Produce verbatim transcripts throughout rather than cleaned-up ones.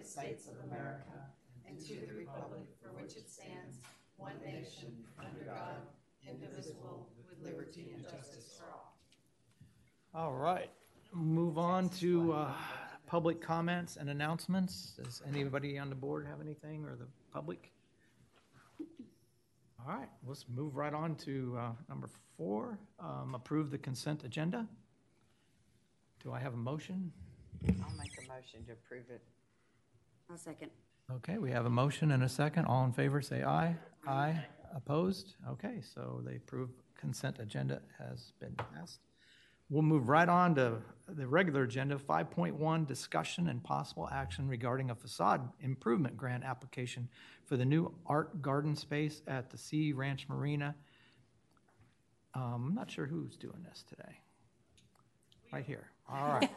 States of America and to the republic for which it stands, one nation, under God, indivisible, with liberty and justice for all. All right, move on to uh, public comments and announcements. Does anybody on the board have anything, or the public? All right, let's move right on to uh, number four, um, approve the consent agenda. Do I have a motion? I'll make a motion to approve it. I'll second. Okay, we have a motion and a second. All in favor, say aye. Aye. Opposed? Okay, so the approved consent agenda has been passed. We'll move right on to the regular agenda, five point one, discussion and possible action regarding a facade improvement grant application for the new art garden space at the Sea Ranch Marina. Um, I'm not sure who's doing this today. Right here. All right.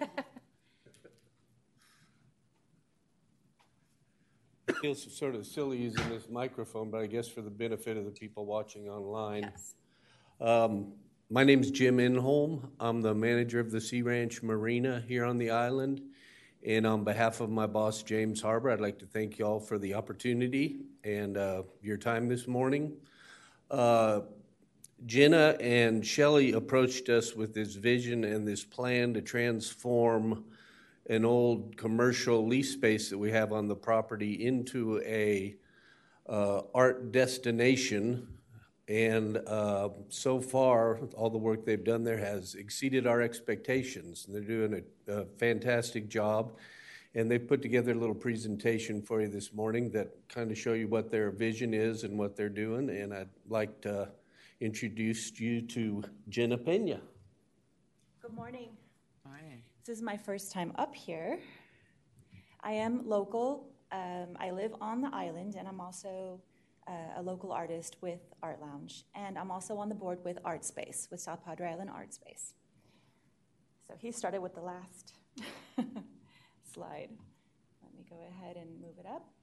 It feels sort of silly using this microphone, but I guess for the benefit of the people watching online. Yes. Um, my name's Jim Inholm. I'm the manager of the Sea Ranch Marina here on the island. And on behalf of my boss, James Harbor, I'd like to thank you all for the opportunity and uh, your time this morning. Uh, Jenna and Shelley approached us with this vision and this plan to transform an old commercial lease space that we have on the property into a uh, art destination. And uh, so far, all the work they've done there has exceeded our expectations. And they're doing a, a fantastic job. And they've put together a little presentation for you this morning that kind of show you what their vision is and what they're doing. And I'd like to introduce you to Jenna Pena. Good morning. Morning. This is my first time up here. I am local. Um, I live on the island, and I'm also uh, a local artist with Art Lounge. And I'm also on the board with Art Space, with South Padre Island Art Space. So he started with the last slide. Let me go ahead and move it up.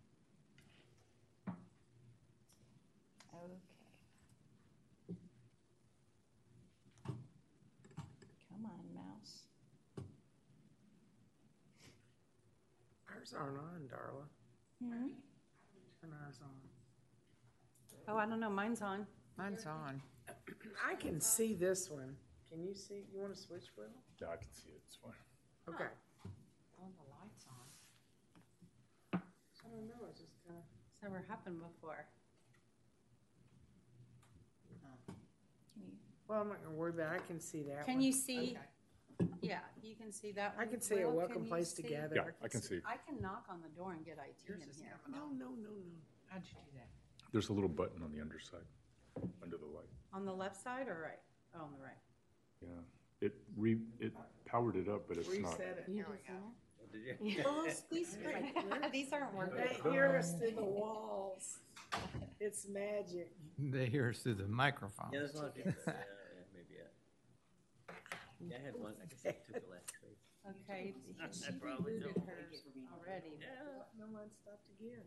Okay. Come on, mouse. Ours aren't on, Darla. Mm-hmm. Turn ours on. Oh, I don't know. Mine's on. Mine's on. I can see this one. Can you see? You want to switch with them? Yeah, I can see it. It's fine. Okay. Oh, the light's on. I don't know. It's just kind of. It's never happened before. Well, I'm not going to worry about it. I can see that Can one. you see? Okay. Yeah, you can see that one. I can see a Will, welcome can you place see? together. Yeah, I can see. I can knock on the door and get I T in here. No, no, no, no. How'd you do that? There's a little button on the underside, under the light. On the left side or right? Oh, on the right. Yeah, it re it powered it up, but it's not. Reset it. You Here we go. Oh, these, these aren't working. They hear us through the walls. It's magic. They hear us through the microphone. Yeah, there's a lot of people. Yeah, yeah, maybe, yeah. Yeah, I had one. I guess I took the last space. Okay, she probably rebooted don't. hers already. Yeah. No, mine stopped again.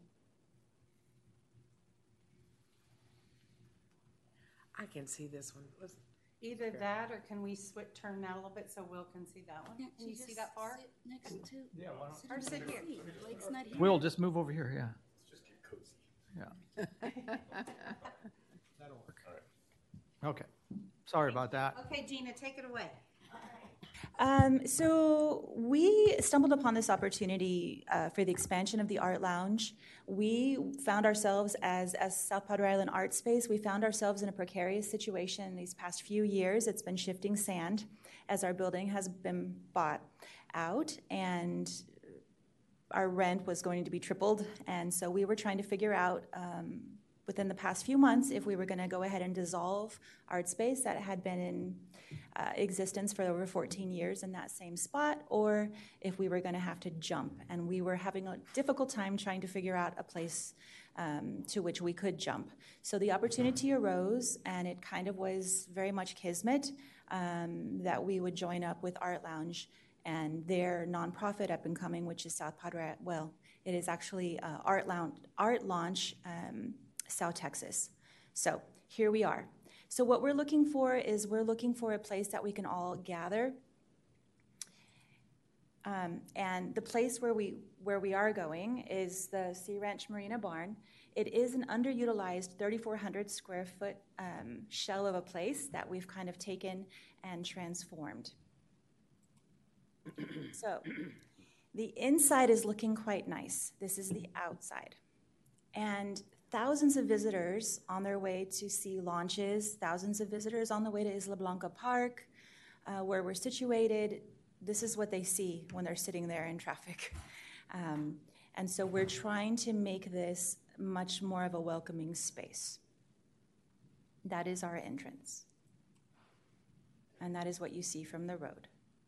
I can see this one. Was- Either that, or can we switch, turn that a little bit so Will can see that one? Can't Can you see that far? Sit next to. Yeah, why not? Sit Or in sit the here. seat. Blake's not here. Will, just move over here, yeah. Let's just get cozy. Yeah. That'll work. Okay, sorry about that. Okay, Gina, take it away. Um, so we stumbled upon this opportunity uh, for the expansion of the Art Lounge. We found ourselves as, as South Padre Island Art Space, we found ourselves in a precarious situation these past few years. It's been shifting sand as our building has been bought out, and our rent was going to be tripled. And so we were trying to figure out um, within the past few months if we were going to go ahead and dissolve Art Space that had been in uh, existence for over fourteen years in that same spot, or if we were going to have to jump. And we were having a difficult time trying to figure out a place um, to which we could jump. So the opportunity arose, and it kind of was very much kismet um, that we would join up with Art Lounge and their nonprofit up and coming, which is South Padre. Well, it is actually uh, Art Lounge, Art Launch um, South Texas. So here we are. So what we're looking for is we're looking for a place that we can all gather Um, and the place where we where we are going is the Sea Ranch Marina Barn. It is an underutilized thirty-four hundred square foot um, shell of a place that we've kind of taken and transformed. So the inside is looking quite nice. This is the outside. And thousands of visitors on their way to see launches, thousands of visitors on the way to Isla Blanca Park, uh, where we're situated. This is what they see when they're sitting there in traffic. Um, and so we're trying to make this much more of a welcoming space. That is our entrance. And that is what you see from the road.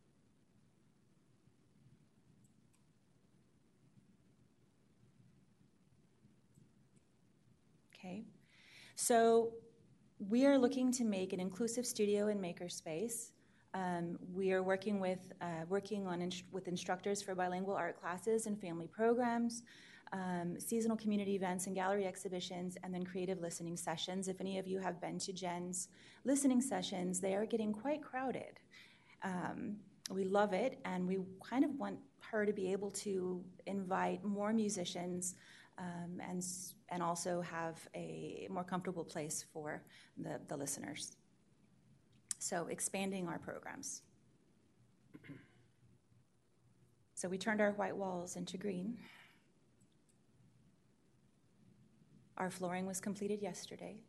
Okay, so we are looking to make an inclusive studio and makerspace. Um, we are working with uh, working on inst- with instructors for bilingual art classes and family programs, um, seasonal community events and gallery exhibitions, and then creative listening sessions. If any of you have been to Jen's listening sessions, they are getting quite crowded. Um, we love it, and we kind of want her to be able to invite more musicians um, and and also have a more comfortable place for the, the listeners. So expanding our programs. So we turned our white walls into green. Our flooring was completed yesterday.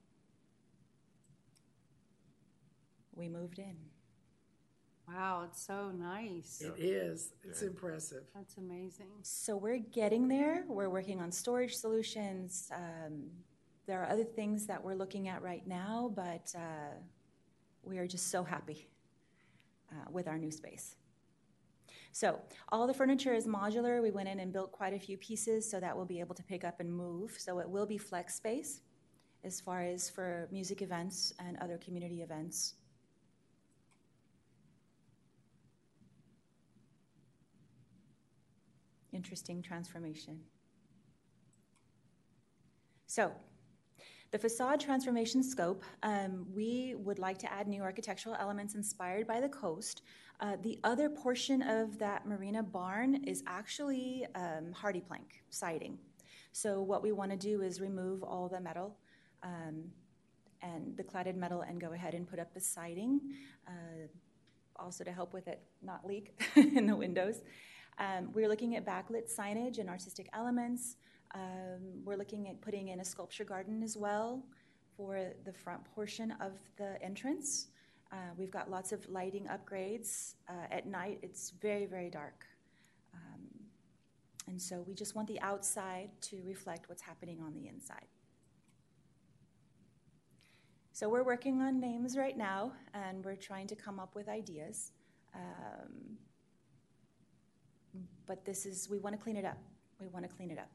We moved in. Wow, it's so nice. It is. It's impressive. That's amazing. So we're getting there. We're working on storage solutions. Um, there are other things that we're looking at right now, but uh, we are just so happy uh, with our new space. So all the furniture is modular. We went in and built quite a few pieces so that we'll be able to pick up and move. So it will be flex space as far as for music events and other community events. Interesting transformation. So, the facade transformation scope, um, we would like to add new architectural elements inspired by the coast. Uh, the other portion of that marina barn is actually um, hardy plank siding. So what we want to do is remove all the metal um, and the cladded metal and go ahead and put up the siding, uh, also to help with it not leak in the windows. Um, we're looking at backlit signage and artistic elements. Um, we're looking at putting in a sculpture garden as well for the front portion of the entrance. Uh, we've got lots of lighting upgrades. Uh, at night, it's very, very dark. Um, and so we just want the outside to reflect what's happening on the inside. So we're working on names right now, and we're trying to come up with ideas. Um, But this is, we want to clean it up. We want to clean it up.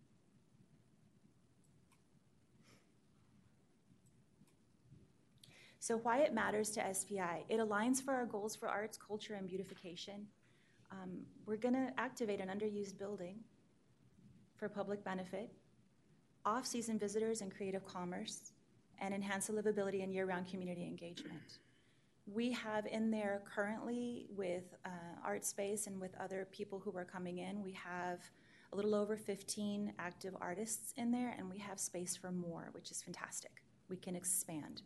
So why it matters to S P I. It aligns for our goals for arts, culture, and beautification. Um, we're going to activate an underused building for public benefit, off-season visitors and creative commerce, and enhance the livability and year-round community engagement. We have in there currently with uh, Art Space and with other people who are coming in, we have a little over fifteen active artists in there, and we have space for more, which is fantastic. We can expand.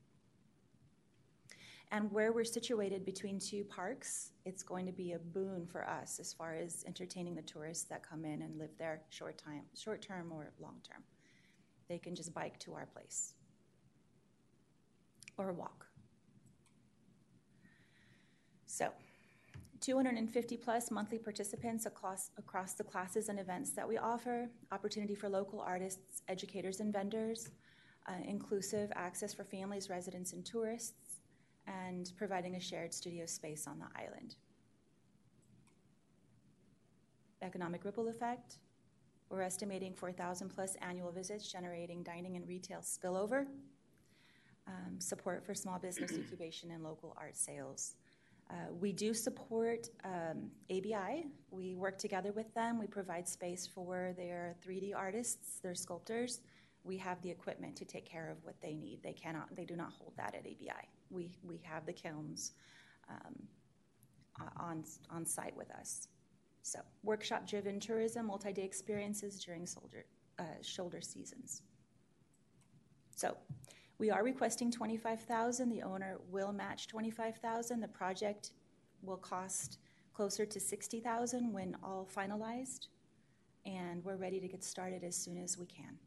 And where we're situated between two parks, it's going to be a boon for us as far as entertaining the tourists that come in and live there short time, short term or long term. They can just bike to our place or walk. So, two hundred fifty plus monthly participants across, across the classes and events that we offer, opportunity for local artists, educators, and vendors, uh, inclusive access for families, residents, and tourists, and providing a shared studio space on the island. Economic ripple effect, we're estimating four thousand plus annual visits generating dining and retail spillover, um, support for small business incubation and local art sales. Uh, we do support um, A B I. We work together with them. We provide space for their three D artists, their sculptors. We have the equipment to take care of what they need. They cannot, they do not hold that at A B I. We, we have the kilns um, on, on site with us. So workshop-driven tourism, multi-day experiences during shoulder, uh, shoulder seasons. So we are requesting twenty-five thousand dollars. The owner will match twenty-five thousand dollars. The project will cost closer to sixty thousand dollars when all finalized, and we're ready to get started as soon as we can.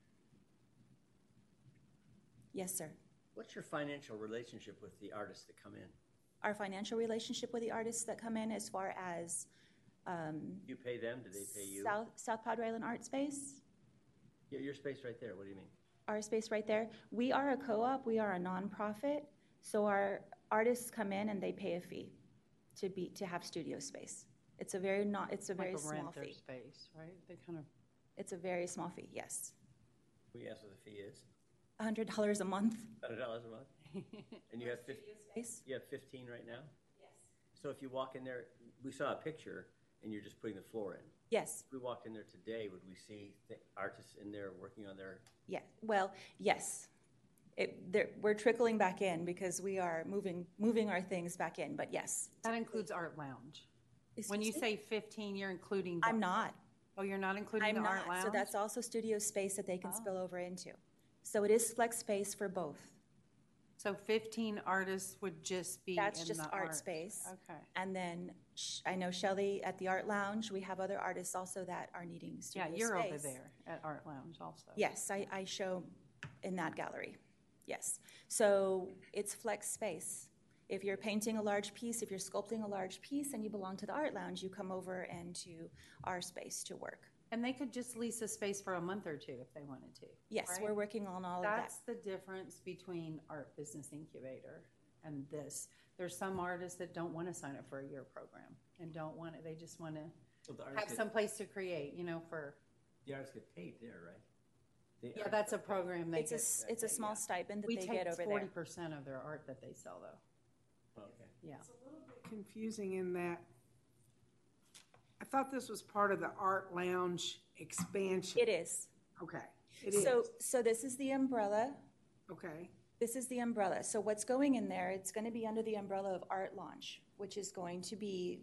Yes, sir. What's your financial relationship with the artists that come in? Our financial relationship with the artists that come in, as far as um, You pay them, do they pay you? South, South Padre Island Art Space, Yeah, your space right there, what do you mean? our space right there. We are a co-op, we are a nonprofit, so our artists come in and they pay a fee to be, to have studio space. It's a very not, it's a very Like a small rent their fee. space, right? They kind of, It's a very small fee, yes. We ask what the fee is, A hundred dollars a month. hundred dollars a month? And you have fifty, Space? you have fifteen right now? Yes. So if you walk in there, we saw a picture and you're just putting the floor in. Yes, If we walked in there today, would we see the artists in there working on their, yeah, well, yes. It, there, we're trickling back in because we are moving, moving our things back in, but yes. that includes Art Lounge. When you Excuse me? say fifteen, you're including. the- I'm not. Oh, you're not including I'm the Art not, Lounge? so that's also studio space that they can Oh. spill over into. So it is flex space for both. So fifteen artists would just be in the art? That's just art space. Okay. And then Sh- I know Shelley at the Art Lounge, we have other artists also that are needing Yeah, studio space. you're over there at Art Lounge also. Yes, I, I show in that gallery, yes. So it's flex space. If you're painting a large piece, if you're sculpting a large piece and you belong to the Art Lounge, you come over and to our space to work. And they could just lease a space for a month or two if they wanted to. Yes, right? we're working on all of that. That's the difference between Art Business Incubator and this. There's some artists that don't want to sign up for a year program and don't want it, they just want to so the have artists get, some place to create, you know, for, the artists get paid there, right? The yeah, artists that's a get paid. program they It's a, get. s- it's a small stipend that We they take get over forty there. percent of their art that they sell though, Okay. yeah. Confusing in that, I thought this was part of the Art Lounge expansion. It is. Okay, it is, So, so this is the umbrella. okay, This is the umbrella. So what's going in there, it's going to be under the umbrella of Art Launch, which is going to be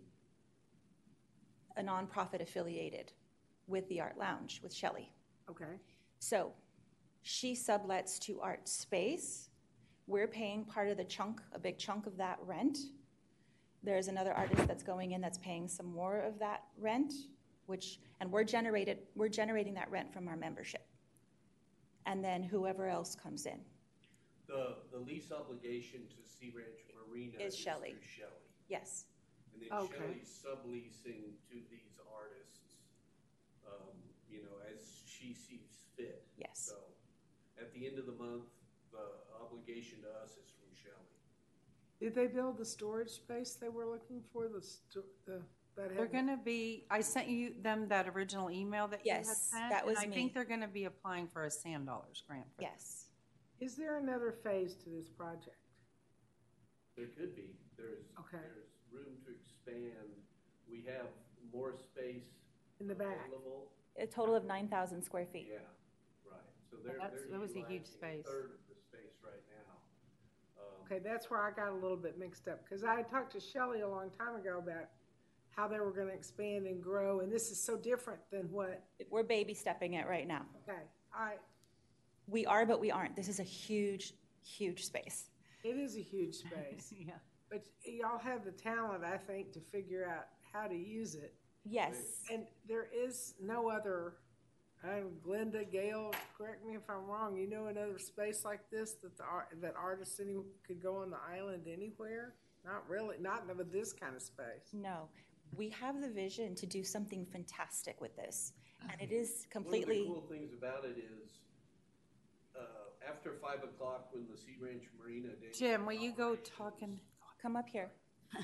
a nonprofit affiliated with the Art Lounge, with Shelley. okay, So she sublets to Art Space. We're paying part of the chunk, a big chunk of that rent. There's another artist that's going in that's paying some more of that rent, which, and we're generated, we're generating that rent from our membership. And then whoever else comes in. The, the lease obligation to Sea Ranch Marina Is is Shelley. through Shelley. Yes. And then Okay. Shelley's subleasing to these artists, um, you know, as she sees fit. Yes. So at the end of the month, the obligation to us is from Shelley. did they build the storage space they were looking for, the, sto- the, that had? They're gonna be, I sent you them that original email that you had Yes, sent. that was And I me. think they're gonna be applying for a Sand Dollars grant for Yes. Is there another phase to this project? There could be, there's, Okay. there's room to expand. We have more space In the back? available. A total of nine thousand square feet. Yeah, right. So they're, that's- they're that was a huge utilizing space. a third of the space right now. Um, Okay, that's where I got a little bit mixed up, because I had talked to Shelley a long time ago about how they were gonna expand and grow, and this is so different than what, We're baby stepping it right now. okay, all right, We are, but we aren't. This is a huge, huge space. it is a huge space, Yeah. but y'all have the talent, I think, to figure out how to use it. Yes. And there is no other, uh, Glenda, Gail, correct me if I'm wrong, you know another space like this that the art, that artists any, could go on the island anywhere? Not really, not with this kind of space. No. We have the vision to do something fantastic with this. And it is One of the completely, cool things about it is, uh, after five o'clock when the Sea Ranch Marina Day. Jim, will you go talk and, come up here.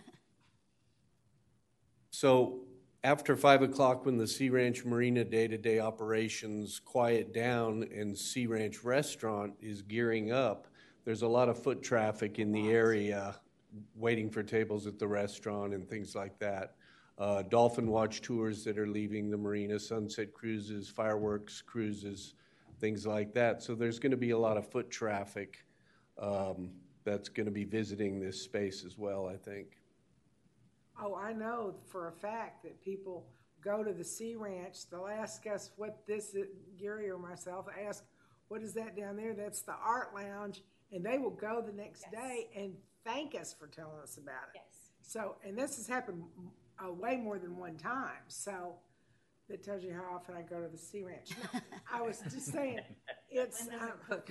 So after five o'clock, when the Sea Ranch Marina day-to-day operations quiet down and Sea Ranch Restaurant is gearing up, there's a lot of foot traffic in the area waiting for tables at the restaurant and things like that. Uh, Dolphin Watch tours that are leaving the marina, sunset cruises, fireworks cruises, things like that. So there's going to be a lot of foot traffic um, that's going to be visiting this space as well, I think. Oh, I know for a fact that people go to the Sea Ranch, they'll ask us what this is, Gary or myself ask, what is that down there? That's the art lounge, and they will go the next Yes. day and thank us for telling us about it. Yes. So, and this has happened uh, way more than one time, so that tells you how often I go to the Sea Ranch. No, I was just saying, it's, um,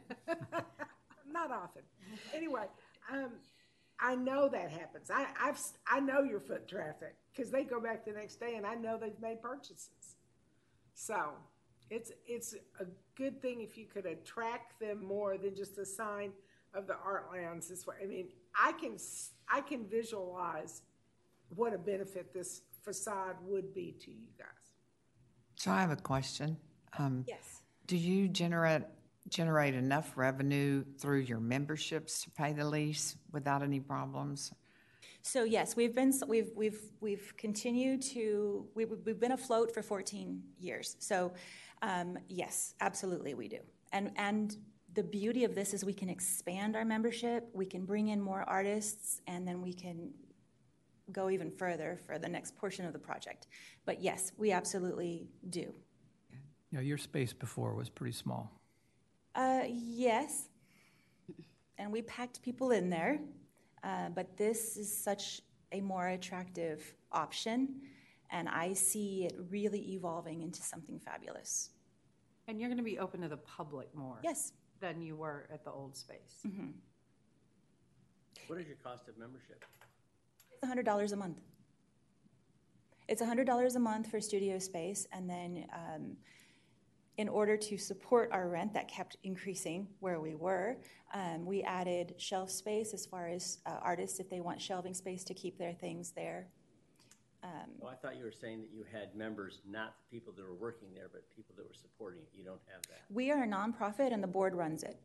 not often. Anyway, um, I know that happens. I, I've, I know your foot traffic, because they go back the next day and I know they've made purchases. So, it's, it's a good thing if you could attract them more than just a sign of the art lounge this way. I mean, I can, s- I can visualize what a benefit this facade would be to you guys. So I have a question. Um, Yes. do you generate generate enough revenue through your memberships to pay the lease without any problems? So yes, we've been, we've, we've, we've continued to, we've, we've been afloat for fourteen years. So, um, yes, absolutely we do. And, and the beauty of this is we can expand our membership, we can bring in more artists, and then we can go even further for the next portion of the project. But yes, we absolutely do. You know, your space before was pretty small. Uh, yes. And we packed people in there. Uh, but this is such a more attractive option, and I see it really evolving into something fabulous. And you're going to be open to the public more. Yes. Than you were at the old space. Mm-hmm. What is your cost of membership? It's one hundred dollars a month. It's one hundred dollars a month for studio space, and then um, in order to support our rent that kept increasing where we were, um, we added shelf space as far as uh, artists, if they want shelving space to keep their things there. Um, Oh, I thought you were saying that you had members, not the people that were working there, but people that were supporting it. You don't have that. we are a nonprofit, and the board runs it.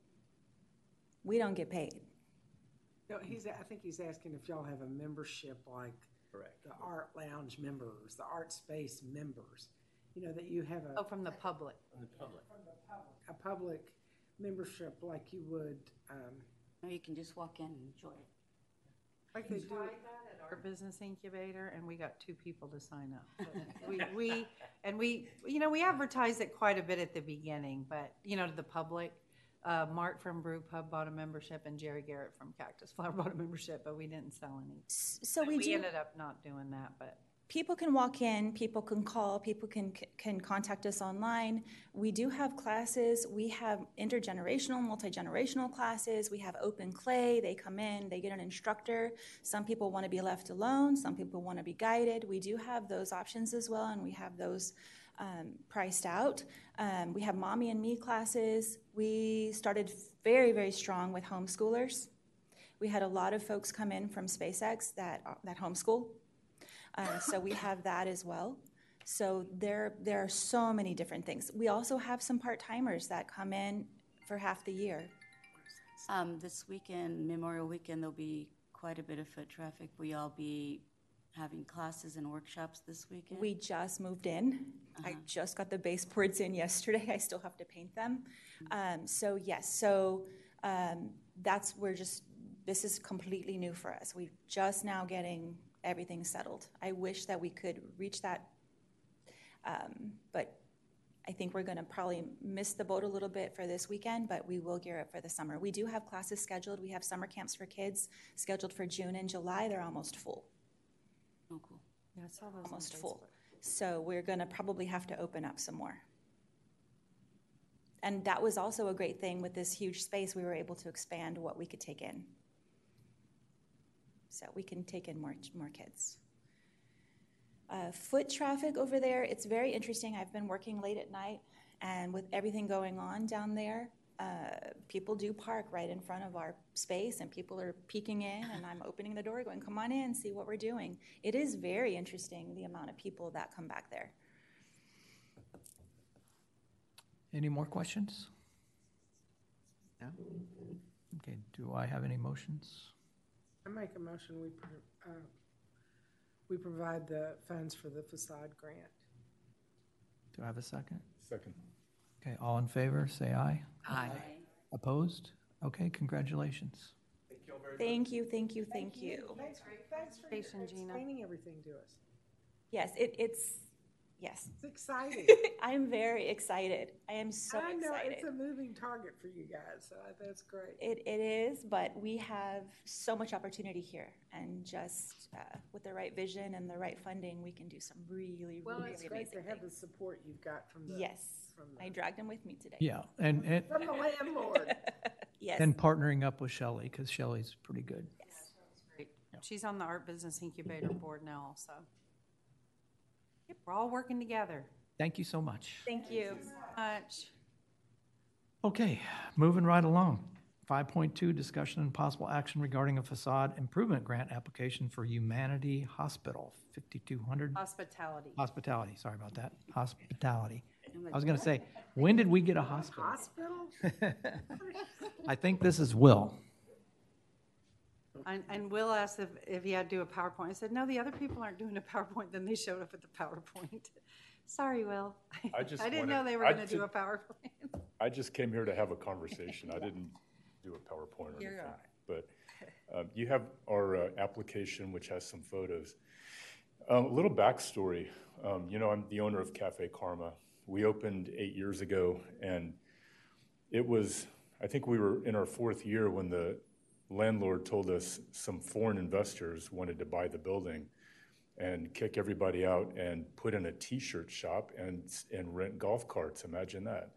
We don't get paid. No, he's, I think he's asking if y'all have a membership like Correct. the Art Lounge members, the Art Space members. You know, that you have Oh, a, from the public. On the public. a public membership like you would, um, No, you can just walk in and enjoy it. like they do. Tried that at our business incubator, and we got two people to sign up. But we, we, and we, you know, we advertised it quite a bit at the beginning, but, you know, to the public. Uh, Mark from Brew Pub bought a membership, and Jerry Garrett from Cactus Flower bought a membership, but we didn't sell any. S- So we We do. ended up not doing that, but. People can walk in, people can call, people can can contact us online. We do have classes. We have intergenerational, multi-generational classes. We have open clay. They come in, they get an instructor. Some people want to be left alone. Some people want to be guided. We do have those options as well, and we have those um, priced out. Um, we have Mommy and Me classes. We started very, very strong with homeschoolers. We had a lot of folks come in from SpaceX that that homeschool. Um, so we have that as well. So there, there are so many different things. We also have some part-timers that come in for half the year. Um, this weekend, Memorial Weekend, there'll be quite a bit of foot traffic. Will y'all be having classes and workshops this weekend? We just moved in. I Uh-huh. just got the baseboards in yesterday. I still have to paint them. Um, so yes, so um, that's, we're just, this is completely new for us. We're just now getting everything settled. I wish that we could reach that, um, but I think we're going to probably miss the boat a little bit for this weekend, but we will gear up for the summer. We do have classes scheduled. We have summer camps for kids scheduled for June and July. They're almost full, Oh, cool. Yeah, I saw those on almost full. Facebook. So we're going to probably have to open up some more. And that was also a great thing with this huge space. We were able to expand what we could take in. So we can take in more, more kids. Uh, foot traffic over there, it's very interesting. I've been working late at night, and with everything going on down there, uh, people do park right in front of our space, and people are peeking in, and I'm opening the door going, come on in, see what we're doing. It is very interesting, the amount of people that come back there. Any more questions? No? Okay, do I have any motions? I make a motion, we, pro- uh, we provide the funds for the facade grant. Do I have a second? Second. Okay, all in favor, say aye. Aye. Opposed? Okay, congratulations. Thank you all Thank you, thank you, thank you. Thanks, thanks for Presentation, Gina. explaining everything to us. Yes, it, it's, yes. It's exciting. I'm very excited. I am so I know excited. it's a moving target for you guys, so I- that's great. It, it is, but we have so much opportunity here, and just uh, with the right vision and the right funding, we can do some really, Well, really it's great amazing to have the things. support you've got from the Yes, from I the, dragged him with me today. Yeah, and, and, from the landlord. Yes. and partnering up with Shelley, because Shelley's pretty good. Yes. Great. She's on the Art Business Incubator board now also. Yep, we're all working together. Thank you so much. Thank you. Much. Okay, moving right along. Five point two, discussion and possible action regarding a facade improvement grant application for Humanity Hospital, fifty-two hundred. Hospitality. Hospitality, sorry about that. Hospitality. I was gonna say, when did we get a hospital? Hospital? I think this is Will. And, and Will asked if, if he had to do a PowerPoint. I said, no, the other people aren't doing a PowerPoint. Then they showed up at the PowerPoint. Sorry, Will. I just I didn't wanted- know they were I going to do a ju- PowerPoint. I just came here to have a conversation. I didn't do a PowerPoint or You anything. are. But uh, you have our uh, application, which has some photos. Um, a little backstory. Um, you know, I'm the owner of Cafe Karma. We opened eight years ago, and it was, I think we were in our fourth year when the landlord told us some foreign investors wanted to buy the building and kick everybody out and put in a T-shirt shop and and rent golf carts. Imagine that.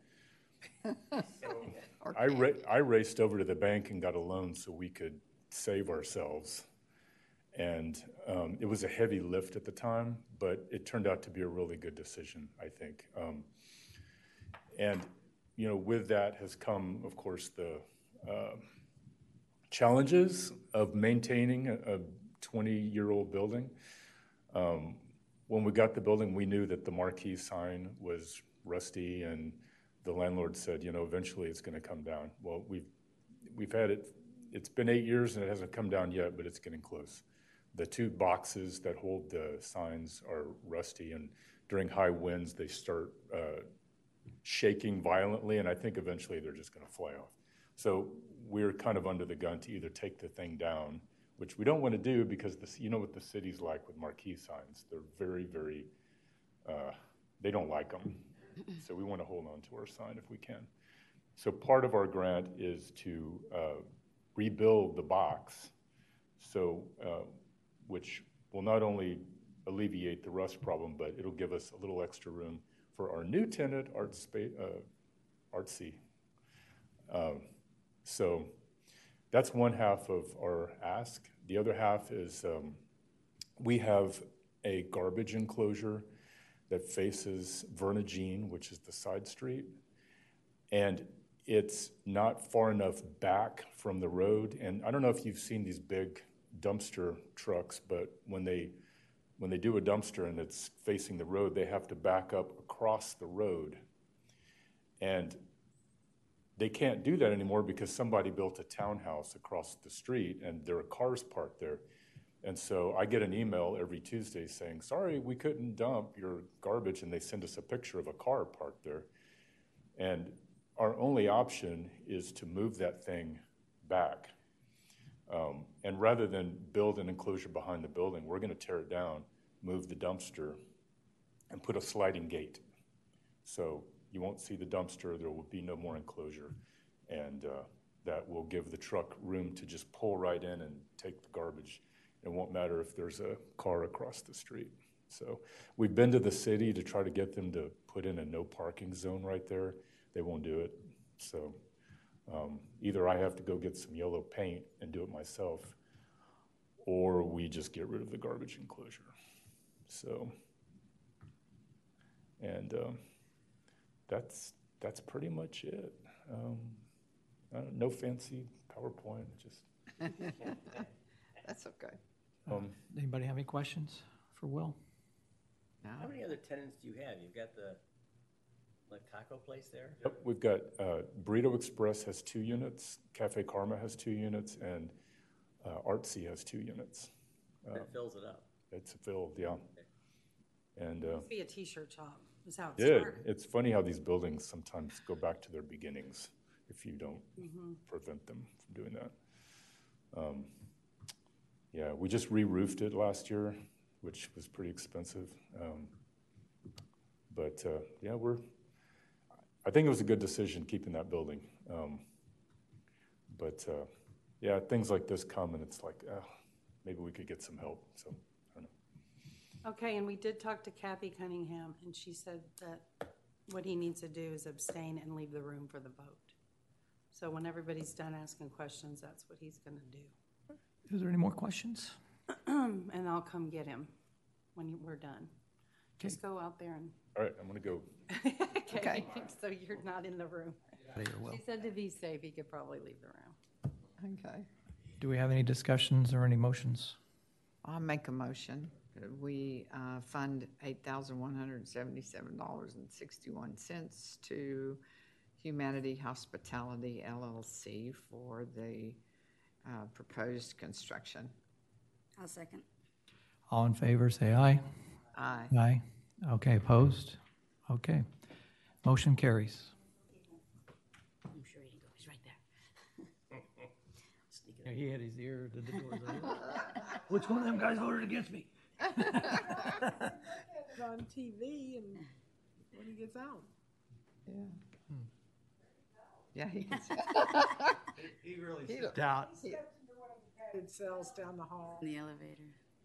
So I ra- I raced over to the bank and got a loan so we could save ourselves. And um, it was a heavy lift at the time, but it turned out to be a really good decision, I think. Um, and you know, with that has come, of course, the uh, challenges of maintaining a twenty-year-old building. Um, when we got the building, we knew that the marquee sign was rusty, and the landlord said, you know, eventually it's going to come down. Well, we've we've had it. It's been eight years and it hasn't come down yet, but it's getting close. The two boxes that hold the signs are rusty, and during high winds they start uh, shaking violently, and I think eventually they're just going to fly off. So we're kind of under the gun to either take the thing down, which we don't want to do because this, you know what the city's like with marquee signs. They're very, very, uh, they don't like them. So we want to hold on to our sign if we can. So part of our grant is to uh, rebuild the box, so uh, which will not only alleviate the rust problem, but it'll give us a little extra room for our new tenant, Art Spa- uh, Artsy. Um, so that's one half of our ask. The other half is um, we have a garbage enclosure that faces Vernagine, which is the side street, and it's not far enough back from the road. And I don't know if you've seen these big dumpster trucks, but when they when they do a dumpster and it's facing the road, they have to back up across the road. And they can't do that anymore because somebody built a townhouse across the street and there are cars parked there. And so I get an email every Tuesday saying, sorry, we couldn't dump your garbage, and they send us a picture of a car parked there. And our only option is to move that thing back. Um, and rather than build an enclosure behind the building, we're going to tear it down, move the dumpster, and put a sliding gate. So you won't see the dumpster, there will be no more enclosure, and uh, that will give the truck room to just pull right in and take the garbage. It won't matter if there's a car across the street. So we've been to the city to try to get them to put in a no parking zone right there. They won't do it. So um, either I have to go get some yellow paint and do it myself, or we just get rid of the garbage enclosure. So, and um, that's that's pretty much it. Um, I don't, no fancy PowerPoint, just. That's okay. Um, Anybody have any questions for Will? No. How many other tenants do you have? You've got the, the taco place there? Yep, we've got uh, Burrito Express has two units, Cafe Karma has two units, and uh, Artsy has two units. Uh, That fills it up. It's filled, yeah. And uh, Be a T-shirt shop is how it did. started. It's funny how these buildings sometimes go back to their beginnings if you don't Mm-hmm. prevent them from doing that. Um, yeah, we just re-roofed it last year, which was pretty expensive. Um, but uh, yeah, we're, I think it was a good decision keeping that building. Um, but uh, yeah, things like this come and it's like, uh, maybe we could get some help. So I don't know. Okay, and we did talk to Kathy Cunningham, and she said that what he needs to do is abstain and leave the room for the vote. So when everybody's done asking questions, that's what he's going to do. Is there any more questions? And I'll come get him when you- we're done. Just go out there and. All right, I'm gonna go. Okay. So you're not in the room. Out of your will. She said to be safe, he could probably leave the room. Okay. Do we have any discussions or any motions? I'll make a motion. that We uh, fund eight thousand one hundred seventy-seven dollars and sixty-one cents to Humanity Hospitality L L C for the uh, proposed construction. I'll second. All in favor, say aye. Aye. Aye. Okay, opposed? Okay. Motion carries. I'm sure he can go. He's right there. Sneak it Yeah, he had his ear to the door. Which one of them guys voted against me? It's on T V and when he gets out. Yeah. Yeah, he can see. He really He stepped out. It sells down the hall. in the elevator.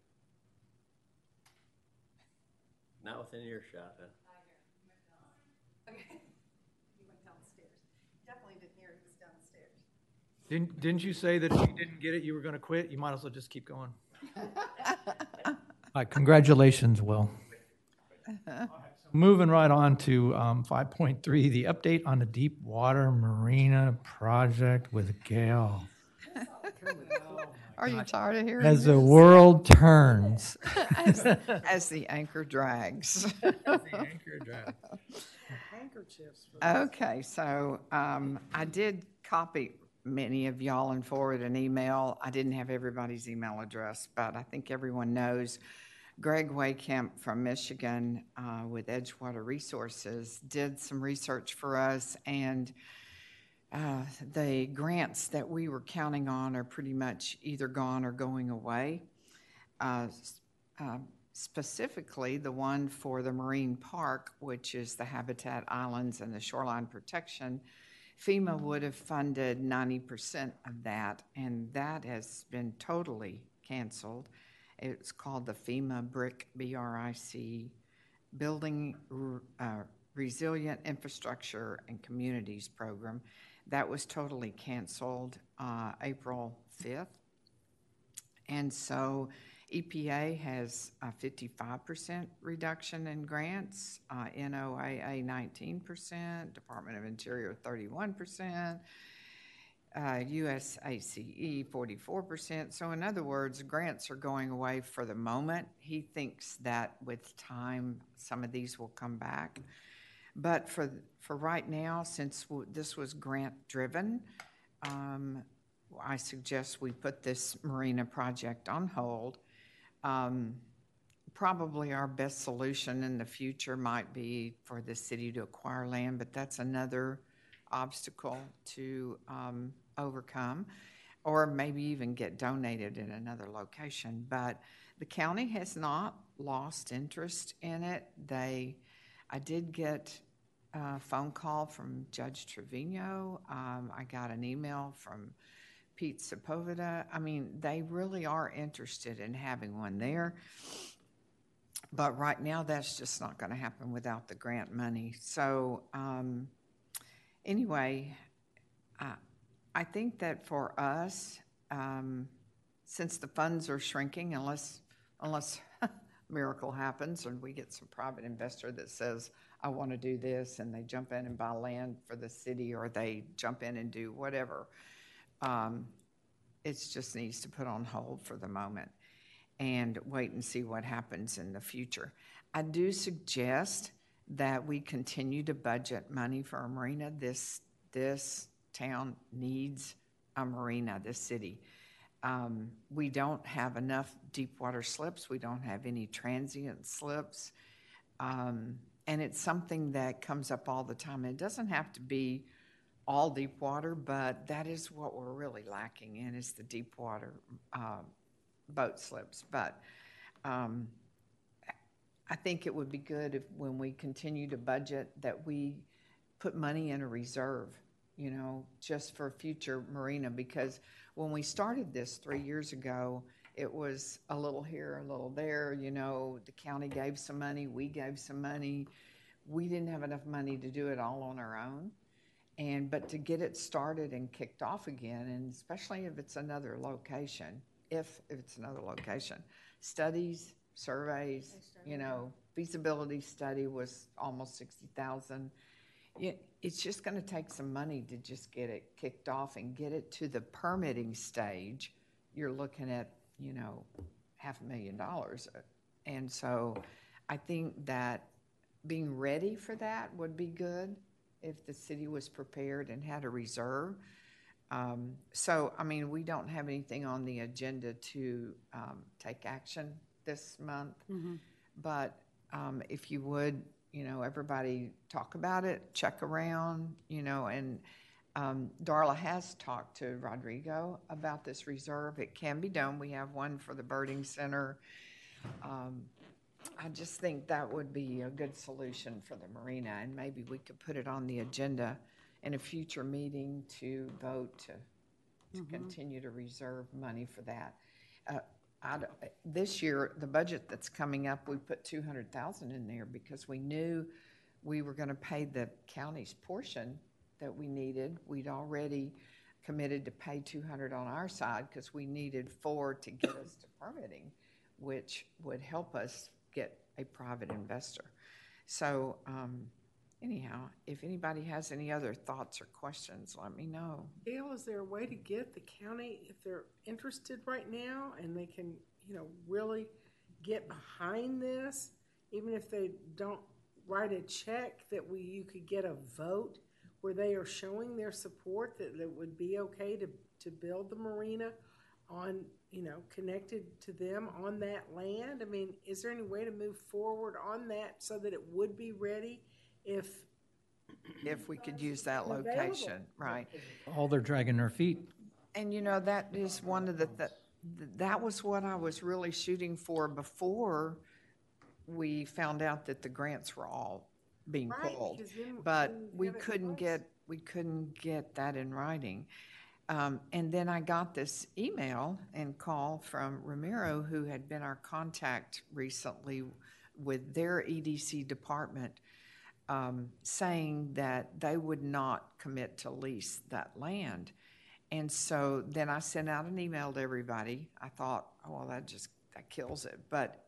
Not within earshot, huh? Okay. He went downstairs. Definitely didn't hear he was downstairs. Didn't, didn't you say that if you didn't get it, you were going to quit? You might as well just keep going. All right, congratulations, Will. Moving right on to um, five point three, the update on the Deepwater Marina project with Gail. Are you tired of hearing As the this? world turns. as, as the anchor drags. Handkerchiefs. For this. Okay, so um, I did copy many of y'all and forward an email. I didn't have everybody's email address, but I think everyone knows Greg Waycamp from Michigan uh, with Edgewater Resources did some research for us, and uh, the grants that we were counting on are pretty much either gone or going away. Uh, uh, specifically, the one for the Marine Park, which is the Habitat Islands and the Shoreline Protection, FEMA would have funded ninety percent of that, and that has been totally canceled. It's called the FEMA BRIC, B R I C, Building uh, Resilient Infrastructure and Communities Program. That was totally canceled uh, April fifth. And so E P A has a fifty-five percent reduction in grants, uh, N O A A nineteen percent, Department of Interior thirty-one percent, uh, U S A C E forty-four percent. So in other words, grants are going away for the moment. He thinks that with time, some of these will come back. But for for right now, since w- this was grant-driven, um, I suggest we put this marina project on hold. Um, probably our best solution in the future might be for the city to acquire land, but that's another obstacle to um, overcome, or maybe even get donated in another location. But the county has not lost interest in it. They, I did get a phone call from Judge Trevino. Um, I got an email from Pete Sepulveda. I mean, they really are interested in having one there. But right now, that's just not going to happen without the grant money. So um, anyway, I, I think that for us, um, since the funds are shrinking, unless unless a miracle happens and we get some private investor that says, I want to do this, and they jump in and buy land for the city, or they jump in and do whatever, um, it just needs to put on hold for the moment and wait and see what happens in the future. I do suggest that we continue to budget money for a marina. This this town needs a marina, this city. Um, we don't have enough deep water slips. We don't have any transient slips. Um, and it's something that comes up all the time. It doesn't have to be all deep water, but that is what we're really lacking in is the deep water um, boat slips. But um, I think it would be good if when we continue to budget that we put money in a reserve, you know, just for future marina, because when we started this three years ago, it was a little here, a little there, you know, the county gave some money, we gave some money. We didn't have enough money to do it all on our own. And, but to get it started and kicked off again, and especially if it's another location, if, if it's another location, studies, surveys, you know, feasibility study was almost sixty thousand. It, it's just going to take some money to just get it kicked off and get it to the permitting stage. You're looking at, you know, half a million dollars. And so I think that being ready for that would be good if the city was prepared and had a reserve. Um, so, I mean, we don't have anything on the agenda to um, take action this month, Mm-hmm. but um, if you would, you know, everybody talk about it, check around, you know, and um, Darla has talked to Rodrigo about this reserve. It can be done. We have one for the birding center. Um, I just think that would be a good solution for the marina, and maybe we could put it on the agenda in a future meeting to vote to, to Mhm. continue to reserve money for that. Uh, I d this year, the budget that's coming up, we put two hundred thousand in there because we knew we were going to pay the county's portion that we needed. We'd already committed to pay two hundred on our side because we needed four to get us to permitting, which would help us get a private investor. So um, anyhow, if anybody has any other thoughts or questions, let me know. Gail, is there a way to get the county, if they're interested right now and they can, you know, really get behind this, even if they don't write a check, that we you could get a vote where they are showing their support that it would be okay to, to build the marina on, you know, connected to them on that land? I mean, is there any way to move forward on that so that it would be ready if If we could use that Available. location, right? All they're dragging their feet. And you know, that is one of the, th that was what I was really shooting for before we found out that the grants were all being Right, pulled. because then- But then we have it in couldn't place. get, we couldn't get that in writing. Um, and then I got this email and call from Ramiro, who had been our contact recently with their E D C department, um, saying that they would not commit to lease that land. And so then I sent out an email to everybody. I thought, oh, well, that just, that kills it. But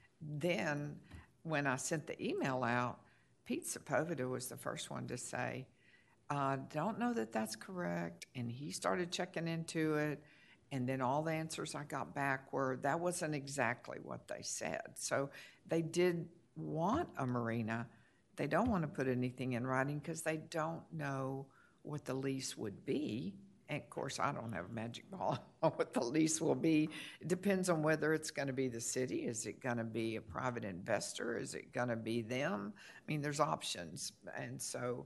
then when I sent the email out, Pete Sepulveda was the first one to say, I uh, don't know that that's correct. And he started checking into it. And then all the answers I got back were that wasn't exactly what they said. So they did want a marina. They don't want to put anything in writing because they don't know what the lease would be. And of course, I don't have a magic ball on what the lease will be. It depends on whether it's going to be the city. Is it going to be a private investor? Is it going to be them? I mean, there's options. And so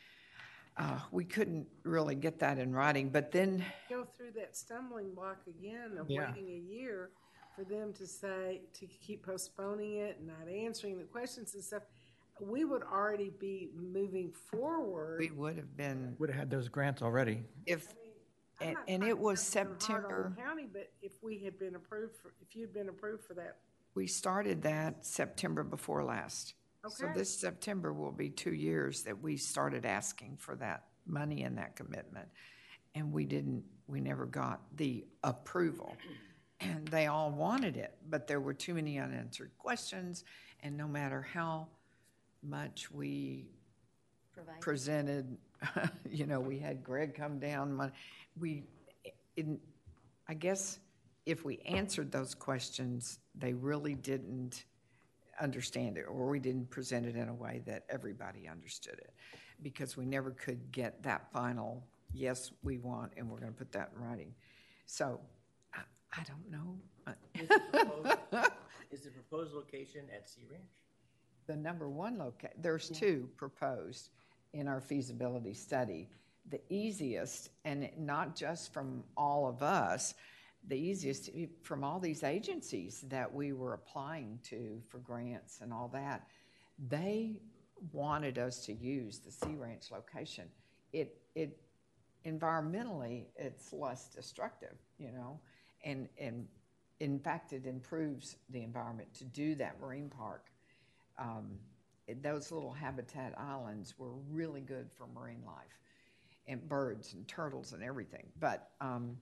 uh, we couldn't really get that in writing. But then go through that stumbling block again of Yeah. waiting a year for them to say, to keep postponing it and not answering the questions and stuff, we would already be moving forward. we would have been, Would have had those grants already. if, I'm and, not and trying it to was come hard on the September. County, but if we had been approved for, if you'd been approved for that, We started that September before last. So Okay. this September will be two years that we started asking for that money and that commitment. And we didn't, we never got the approval. And they all wanted it, but there were too many unanswered questions. And no matter how much we Provide. presented, you know, we had Greg come down, mon- we, in, I guess if we answered those questions, they really didn't understand it, or we didn't present it in a way that everybody understood it, because we never could get that final, yes, we want, and we're going to put that in writing. So, I, I don't know. Is the proposed- is the proposed location at Sea Ranch? The number one location, there's two proposed in our feasibility study. the easiest, and it- not just from all of us, the easiest from all these agencies that we were applying to for grants and all that, they wanted us to use the Sea Ranch location. It, it, environmentally, it's less destructive, you know, and, and in fact, it improves the environment to do that marine park. Um, it- those little habitat islands were really good for marine life and birds and turtles and everything. But um,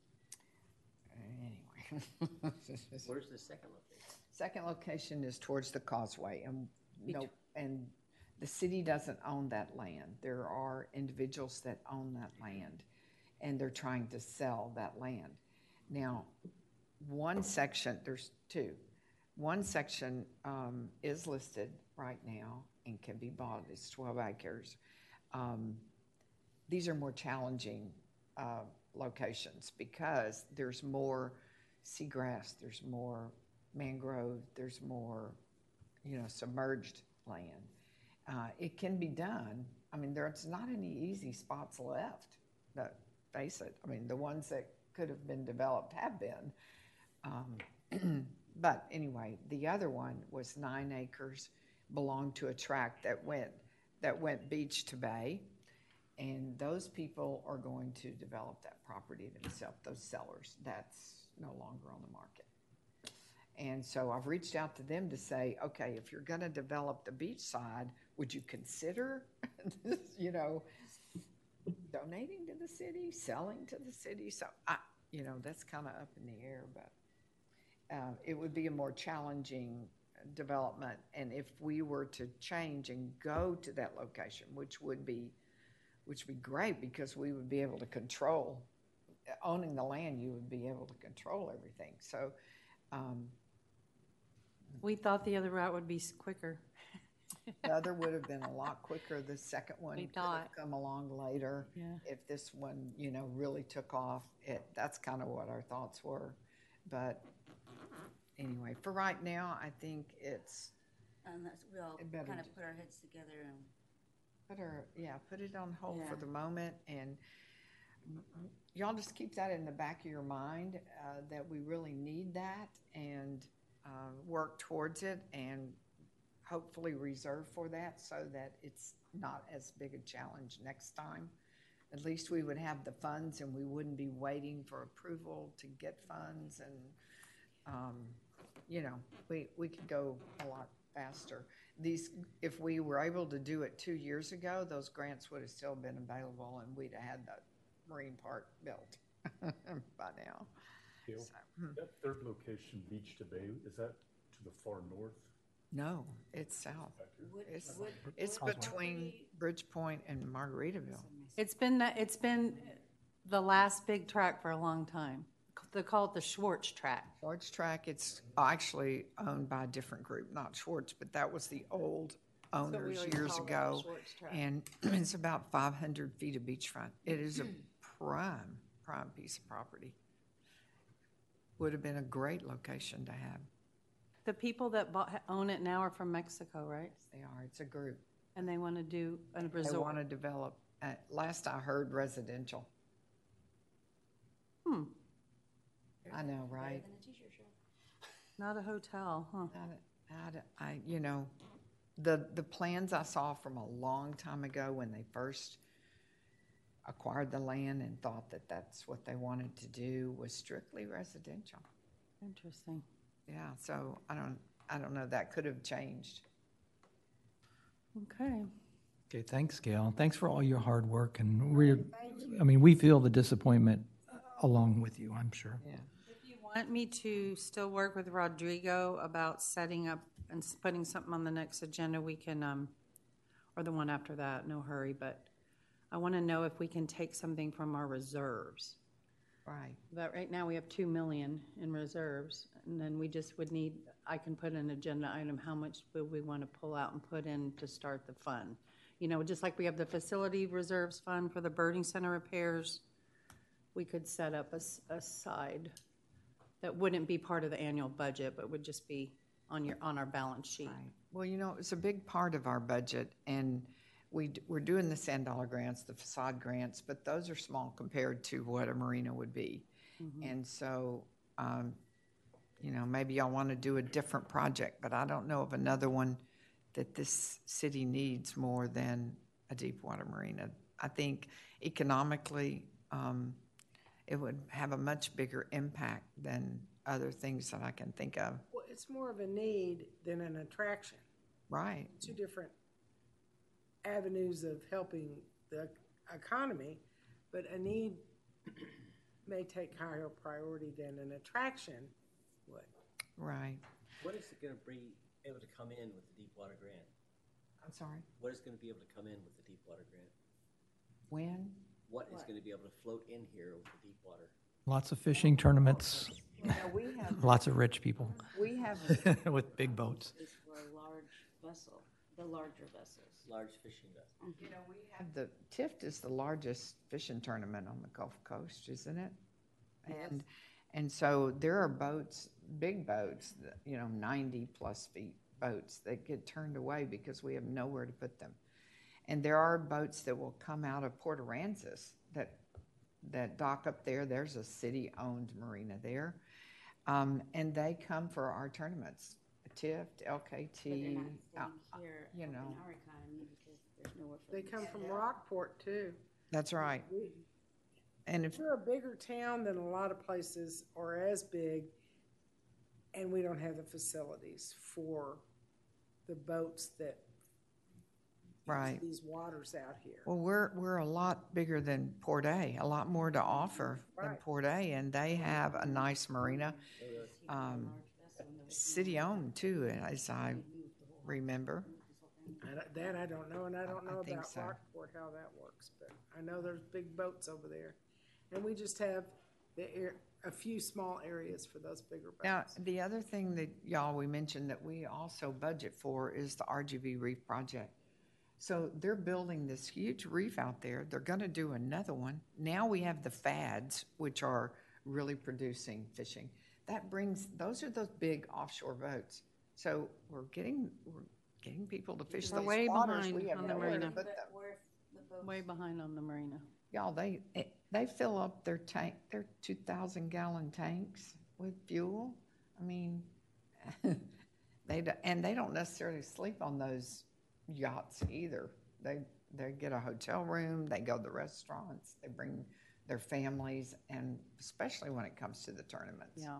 anyway. Where's the second location? Second location is towards the causeway, and no, and the city doesn't own that land. There are individuals that own that land, and they're trying to sell that land. Now, one section, there's two. One section um, is listed right now and can be bought. It's twelve acres. Um, these are more challenging uh, locations because there's more seagrass, there's more mangrove, there's more, you know, submerged land. Uh, it can be done. I mean, there's not any easy spots left, but face it. I mean, the ones that could have been developed have been. Um, but anyway, the other one was nine acres, belonged to a tract that went that went beach to bay, and those people are going to develop that property themselves. Those sellers, that's no longer on the market. And so I've reached out to them to say, okay, if you're going to develop the beach side, would you consider, you know, donating to the city, selling to the city? So I, you know, that's kind of up in the air, but uh, it would be a more challenging development. And if we were to change and go to that location, which would be, which would be great because we would be able to control, owning the land, you would be able to control everything. So um, We thought the other route would be s- quicker. the other would have been a lot quicker. The second one We could have thought. come along later. Yeah. If this one, you know, really took off, it, that's kind of what our thoughts were. But anyway, for right now, I think it's And that's, we all It better kind of just- put our heads together and put her, yeah, put it on hold for Yeah. the moment, and y'all just keep that in the back of your mind, uh, that we really need that, and uh, work towards it, and hopefully reserve for that so that it's not as big a challenge next time. At least we would have the funds, and we wouldn't be waiting for approval to get funds, and um, you know, we we could go a lot faster. These, if we were able to do it two years ago, those grants would have still been available, and we'd have had the marine park built by now. Gail, So, hmm. that third location, Beach to Bay, is that to the far north? No, it's south. Back here? would, It's, would. it's would between property- Bridgepoint and Margaritaville. It's been, that- it's been the last big track for a long time. They call it the Schwartz track. Schwartz Track, it's actually owned by a different group, not Schwartz, but that was the old owners years ago. And it's about five hundred feet of beachfront. It is a prime, prime piece of property. Would have been a great location to have. The people that bought, own it now are from Mexico, right? They are, it's a group. And they want to do a They resort. want to develop, uh, last I heard, residential. Hmm, I know, right? Than a t-shirt shop. not a hotel, huh? I, I, you know, the, the plans I saw from a long time ago when they first acquired the land and thought that that's what they wanted to do was strictly residential. Interesting. Yeah, so I don't, I don't know, that could have changed. Okay. Okay, thanks, Gail. Thanks for all your hard work, and we're, I mean, we feel the disappointment along with you, I'm sure. Yeah. If you want me to still work with Rodrigo about setting up and s- putting something on the next agenda, we can, um, or the one after that, no hurry, but I want to know if we can take something from our reserves. Right. But right now, we have two million in reserves, and then we just would need, I can put an agenda item, how much would we want to pull out and put in to start the fund? You know, just like we have the facility reserves fund for the birding center repairs, we could set up a, s- a side that wouldn't be part of the annual budget, but would just be on your, on our balance sheet. Right. Well, you know, it's a big part of our budget, and we, d- we're doing the sand dollar grants, the facade grants, but those are small compared to what a marina would be. And so, um, you know, maybe y'all want to do a different project, but I don't know of another one that this city needs more than a deep water marina. I think economically, um, it would have a much bigger impact than other things that I can think of. Well, it's more of a need than an attraction. Right. Two different avenues of helping the economy, but a need may take higher priority than an attraction would. Right. What is it gonna be able to come in with the deep water grant? I'm sorry. What is gonna be able to come in with the deep water grant? When? What is gonna be able to float in here with the deep water? Lots of fishing tournaments, You know, we have, lots of rich people we have, with big boats. Is for a large vessel, the larger vessels. Large fishing vessel. you know, we have the, Tift is the largest fishing tournament on the Gulf Coast, isn't it? And, and so there are boats, big boats, that, you know, ninety plus feet boats that get turned away because we have nowhere to put them. And there are boats that will come out of Port Aransas that, that dock up there. There's a city-owned marina there. Um, and they come for our tournaments, Tift, L K But they're T, not uh, staying here you in know. our economy because there's nowhere for They them come to from stay. Rockport too. that's right. We, And if, we're a bigger town than a lot of places or as big, and we don't have the facilities for the boats that use right. these waters out here. Well, we're, we're a lot bigger than Port A, a lot more to offer than Right. Port A, and they have a nice marina. Um, city-owned too, as I remember. I don't- That I don't know, and I don't I know think about so. Rockport, how that works, but I know there's big boats over there. And we just have the air, a few small areas for those bigger Now, boats. the other thing that y'all, we mentioned that we also budget for is the R G V Reef Project. So they're building this huge reef out there. They're gonna do another one. Now we have the fads, which are really producing fishing. That brings, those are those big offshore boats. So we're getting, we're getting people to fish We're those way waters. behind We have on the nowhere to marina. put But them. where the boats. Way behind on the marina. Y'all, they, they fill up their tank, their two thousand gallon tanks with fuel. I mean, they, do- and they don't necessarily sleep on those yachts either. They, they get a hotel room, they go to the restaurants, they bring their families, and especially when it comes to the tournaments. Yeah.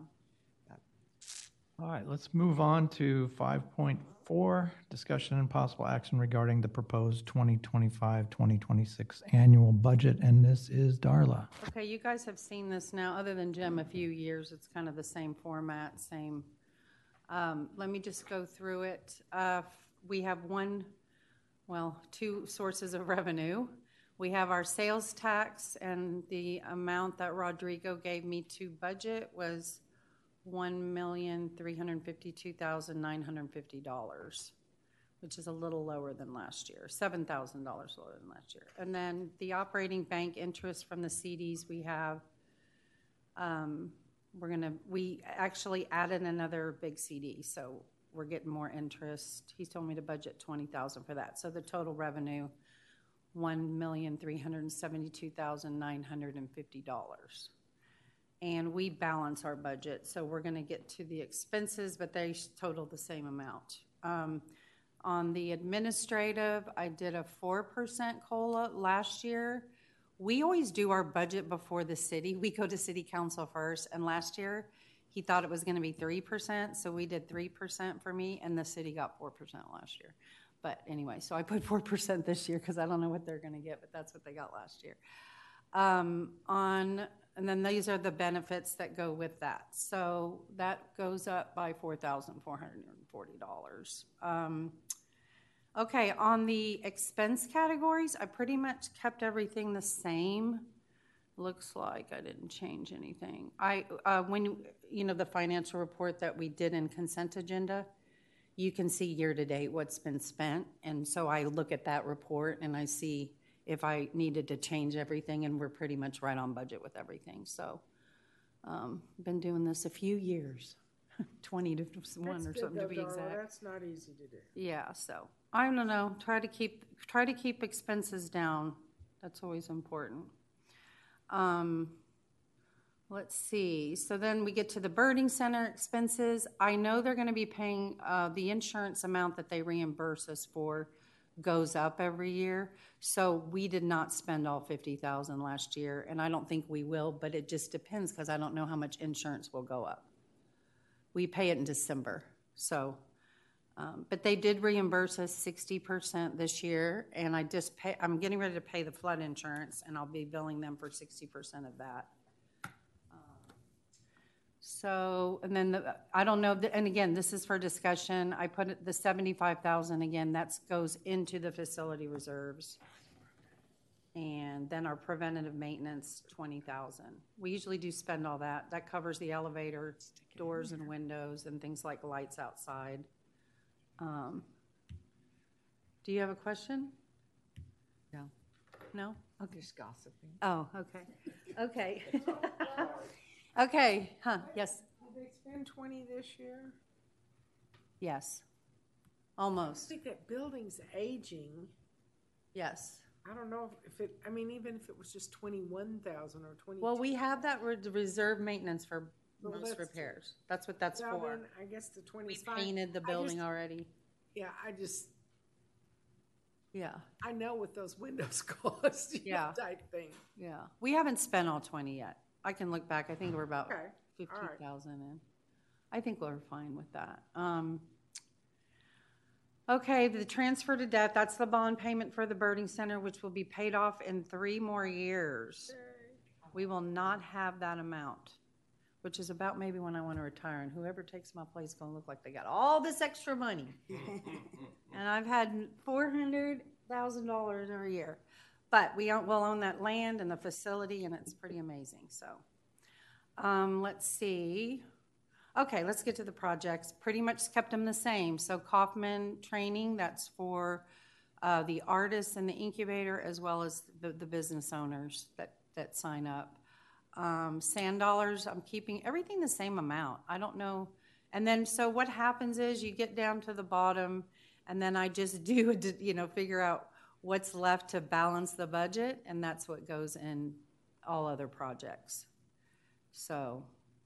All right, let's move on to five point four, discussion and possible action regarding the proposed twenty twenty-five, twenty twenty-six annual budget, and this is Darla. Okay, you guys have seen this now, other than Jim, a few years. It's kind of the same format, same. Um, let me just go through it. Uh, we have one, well, two sources of revenue. We have our sales tax, and the amount that Rodrigo gave me to budget was one million, three hundred fifty-two thousand, nine hundred fifty dollars, which is a little lower than last year, seven thousand dollars lower than last year. And then the operating bank interest from the C Ds we have, um, we're gonna, we actually added another big C D, so we're getting more interest. He's told me to budget twenty thousand for that. So the total revenue, one million, three hundred seventy-two thousand, nine hundred fifty dollars. And we balance our budget, so we're gonna get to the expenses, but they total the same amount. Um, on the administrative, I did a four percent COLA last year. We always do our budget before the city. We go to city council first, and last year, he thought it was gonna be three percent, so we did three percent for me, and the city got four percent last year. But anyway, so I put four percent this year, because I don't know what they're gonna get, but that's what they got last year. Um, on, and then these are the benefits that go with that. So that goes up by four thousand four hundred forty dollars. Um, okay, on the expense categories, I pretty much kept everything the same. Looks like I didn't change anything. I, uh, when, you you know, the financial report that we did in consent agenda, you can see year-to-date what's been spent. And so I look at that report and I see if I needed to change everything, and we're pretty much right on budget with everything. So, um, been doing this a few years. twenty to one That's or good something to though, be Darla. exact. That's not easy to do. Yeah, so, I don't know, try to keep, try to keep expenses down. That's always important. Um, let's see, so then we get to the birding center expenses. I know they're gonna be paying, uh, the insurance amount that they reimburse us for goes up every year. So we did not spend all fifty thousand last year, and I don't think we will, but it just depends, because I don't know how much insurance will go up. We pay it in December, so, um, but they did reimburse us sixty percent this year, and I just pay, I'm getting ready to pay the flood insurance, and I'll be billing them for sixty percent of that. Um, So, and then the, I don't know, and again, this is for discussion. I put it, the seventy-five thousand again, that goes into the facility reserves. And then our preventative maintenance, twenty thousand. We usually do spend all that. That covers the elevator, doors and windows, and things like lights outside. Um, do you have a question? No. No? Okay. Just gossiping. Oh, okay. Okay. Okay, huh, yes, Did they spend twenty this year? yes. I Almost, think that building's aging. yes. I don't know if it, I mean, even if it was just twenty-one thousand or twenty. Well, we have that re- reserve maintenance for Well, most that's- repairs. That's what that's Well, for. then, I guess the We twenty's fine. painted the I building just- already. Yeah, I just, Yeah, I know what those windows cost, you know, Yeah. type thing. yeah. We haven't spent all twenty yet. I can look back. I think we're about Okay, fifty all right. thousand in. I think we're fine with that. Um, okay, the transfer to debt, that's the bond payment for the birding center, which will be paid off in three more years. We will not have that amount, which is about maybe when I want to retire, and whoever takes my place is gonna look like they got all this extra money. And I've had four hundred thousand dollars every year. But we own, we'll own that land and the facility, and it's pretty amazing, so. Um, let's see. Okay, let's get to the projects. Pretty much kept them the same. So Kaufman Training, that's for uh, the artists in the incubator as well as the, the business owners that, that sign up. Um, sand dollars, I'm keeping everything the same amount. I don't know. And then, so what happens is you get down to the bottom, and then I just do, a, you know, figure out what's left to balance the budget, and that's what goes in all other projects. So,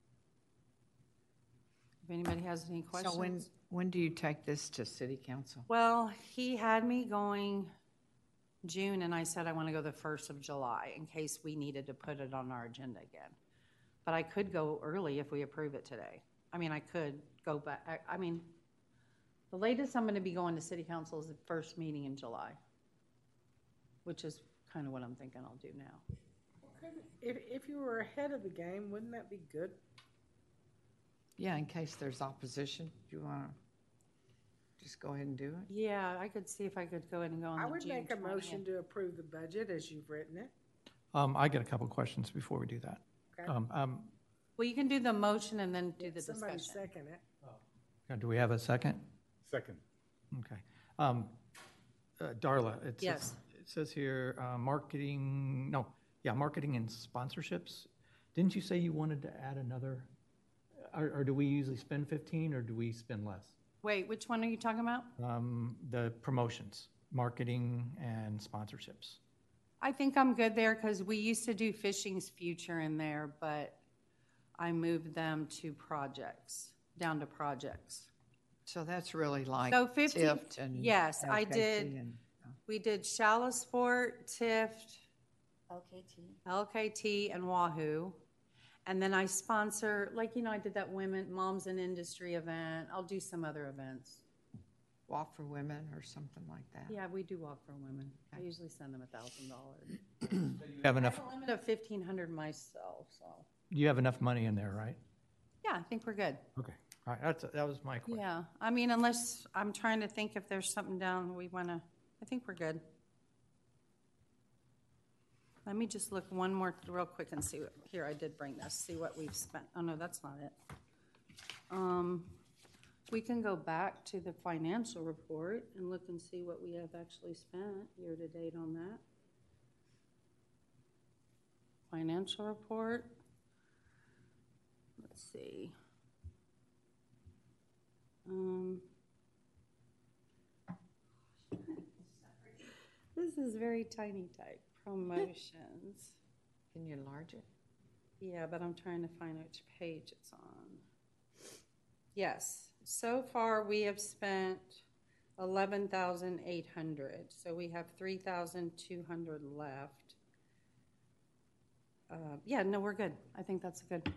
if anybody has any questions. So when, when do you take this to city council? Well, he had me going June, and I said I want to go the first of July in case we needed to put it on our agenda again. But I could go early if we approve it today. I mean, I could go back, I, I mean, the latest I'm going to be going to city council is the first meeting in July, which is kind of what I'm thinking I'll do now. If, if you were ahead of the game, wouldn't that be good? Yeah, in case there's opposition, do you want to just go ahead and do it? Yeah, I could see if I could go ahead and go on I the would June make a motion twentieth. to approve the budget as you've written it. Um, I get a couple questions before we do that. Okay. Um, um, Well, you can do the motion and then do the Somebody discussion. second it. uh, do we have a second? Second. Okay. Um, uh, Darla, it says, Yes. it says here, uh, marketing, no, yeah, marketing and sponsorships. Didn't you say you wanted to add another, or, or do we usually spend fifteen or do we spend less? Wait, which one are you talking about? Um, the promotions, marketing and sponsorships. I think I'm good there because we used to do Fishing's Future in there, but I moved them to projects, down to projects. So that's really like So fifty, Tift and yes, I L K T did. and- We did Shallow Sport, Tift, L K T. L K T, and Wahoo. And then I sponsor, like, you know, I did that Women, Moms in Industry event. I'll do some other events. Walk for Women or something like that. Yeah, we do Walk for Women. I usually send them a thousand dollars. You have I enough, have a limit of fifteen hundred myself, so. you have enough money in there, right? Yeah, I think we're good. Okay. All right, that's, that was my question. Yeah, I mean, unless, I'm trying to think if there's something down we want to, I think we're good. Let me just look one more real quick and see what, here, I did bring this, see what we've spent. Oh, no, that's not it. Um, we can go back to the financial report and look and see what we have actually spent year-to-date on that. Financial report. Let's see. Um, this is very tiny type. Promotions. Can you enlarge it? Yeah, but I'm trying to find which page it's on. Yes, so far we have spent eleven thousand eight hundred, so we have three thousand two hundred left. Uh, yeah, no, we're good. I think that's good.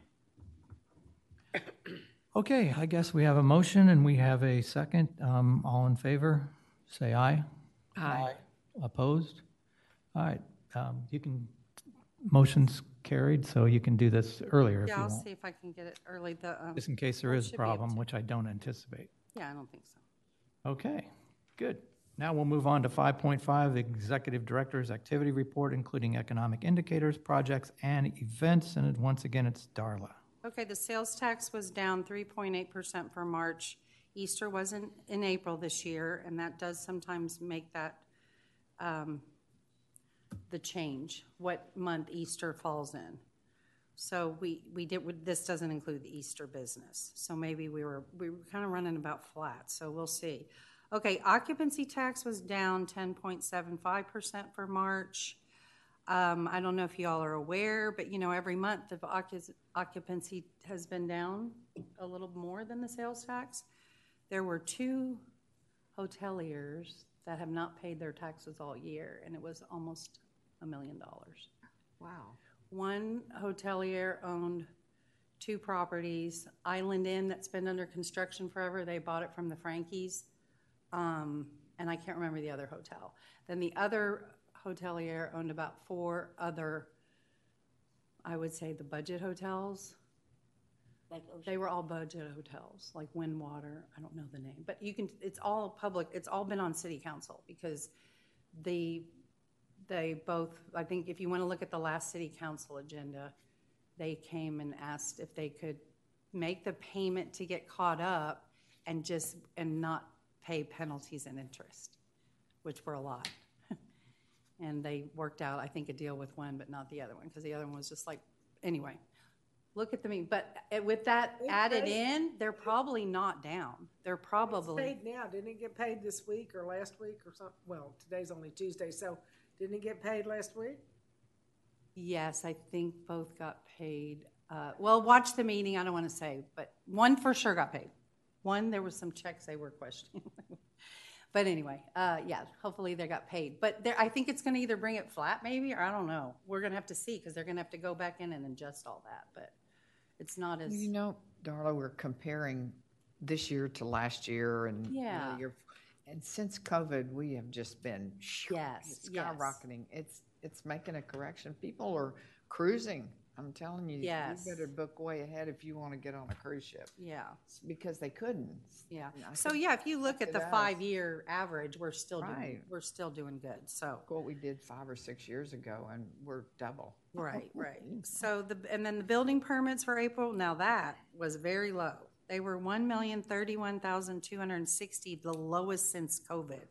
Okay, I guess we have a motion and we have a second. Um, all in favor, say aye. Aye. Opposed? All right, um, you can, motion's carried, so you can do this earlier if Yeah, you I'll want. see if I can get it early. The um, Just in case there well, is a should be able problem, to. which I don't anticipate. Yeah, I don't think so. Okay, good. Now we'll move on to five point five, Executive Director's Activity Report, including economic indicators, projects, and events. And once again, it's Darla. Okay, the sales tax was down three point eight percent for March. Easter wasn't in April this year, and that does sometimes make that um, the change, what month Easter falls in. So we, we did, this doesn't include the Easter business. So maybe we were, we were kind of running about flat, so we'll see. Okay, occupancy tax was down ten point seven five percent for March. Um, I don't know if y'all are aware, but you know, every month the occup- occupancy has been down a little more than the sales tax. There were two hoteliers that have not paid their taxes all year, and it was almost a million dollars. Wow. One hotelier owned two properties. Island Inn, that's been under construction forever, they bought it from the Frankies, um, and I can't remember the other hotel. Then the other hotelier owned about four other, I would say, the budget hotels. Like Ocean. They were all budget hotels, like Windwater. I don't know the name, but you can. It's all public. It's all been on City Council because the they both. I think if you want to look at the last City Council agenda, they came and asked if they could make the payment to get caught up and just and not pay penalties and interest, which were a lot. And they worked out, I think, a deal with one, but not the other one, because the other one was just like, anyway, look at the mean. But with that It's added paid. in, they're probably not down. They're It's probably, paid now. Didn't it get paid this week or last week or something? Well, today's only Tuesday, so didn't it get paid last week? yes, I think both got paid. Uh, well, watch the meeting, I don't want to say, but one for sure got paid. One, there was some checks they were questioning. But anyway, uh, yeah, hopefully they got paid. But there, I think it's going to either bring it flat maybe, or I don't know. We're going to have to see because they're going to have to go back in and adjust all that. But it's not as, You know, Darla, we're comparing this year to last year and you know, Yeah. you're- and since COVID, we have just been Yes, it's yes. skyrocketing. It's it's making a correction. People are cruising. I'm telling you, Yes. you better book way ahead if you want to get on a cruise ship. yeah, It's because they couldn't. yeah. And I So think yeah, if you look at it the does. five-year average, we're still doing, Right. we're still doing good. So. Look what we did five or six years ago, and we're double. Right, right. So the, and then the building permits for April, now that was very low. They were one million thirty-one thousand two hundred and sixty, the lowest since COVID.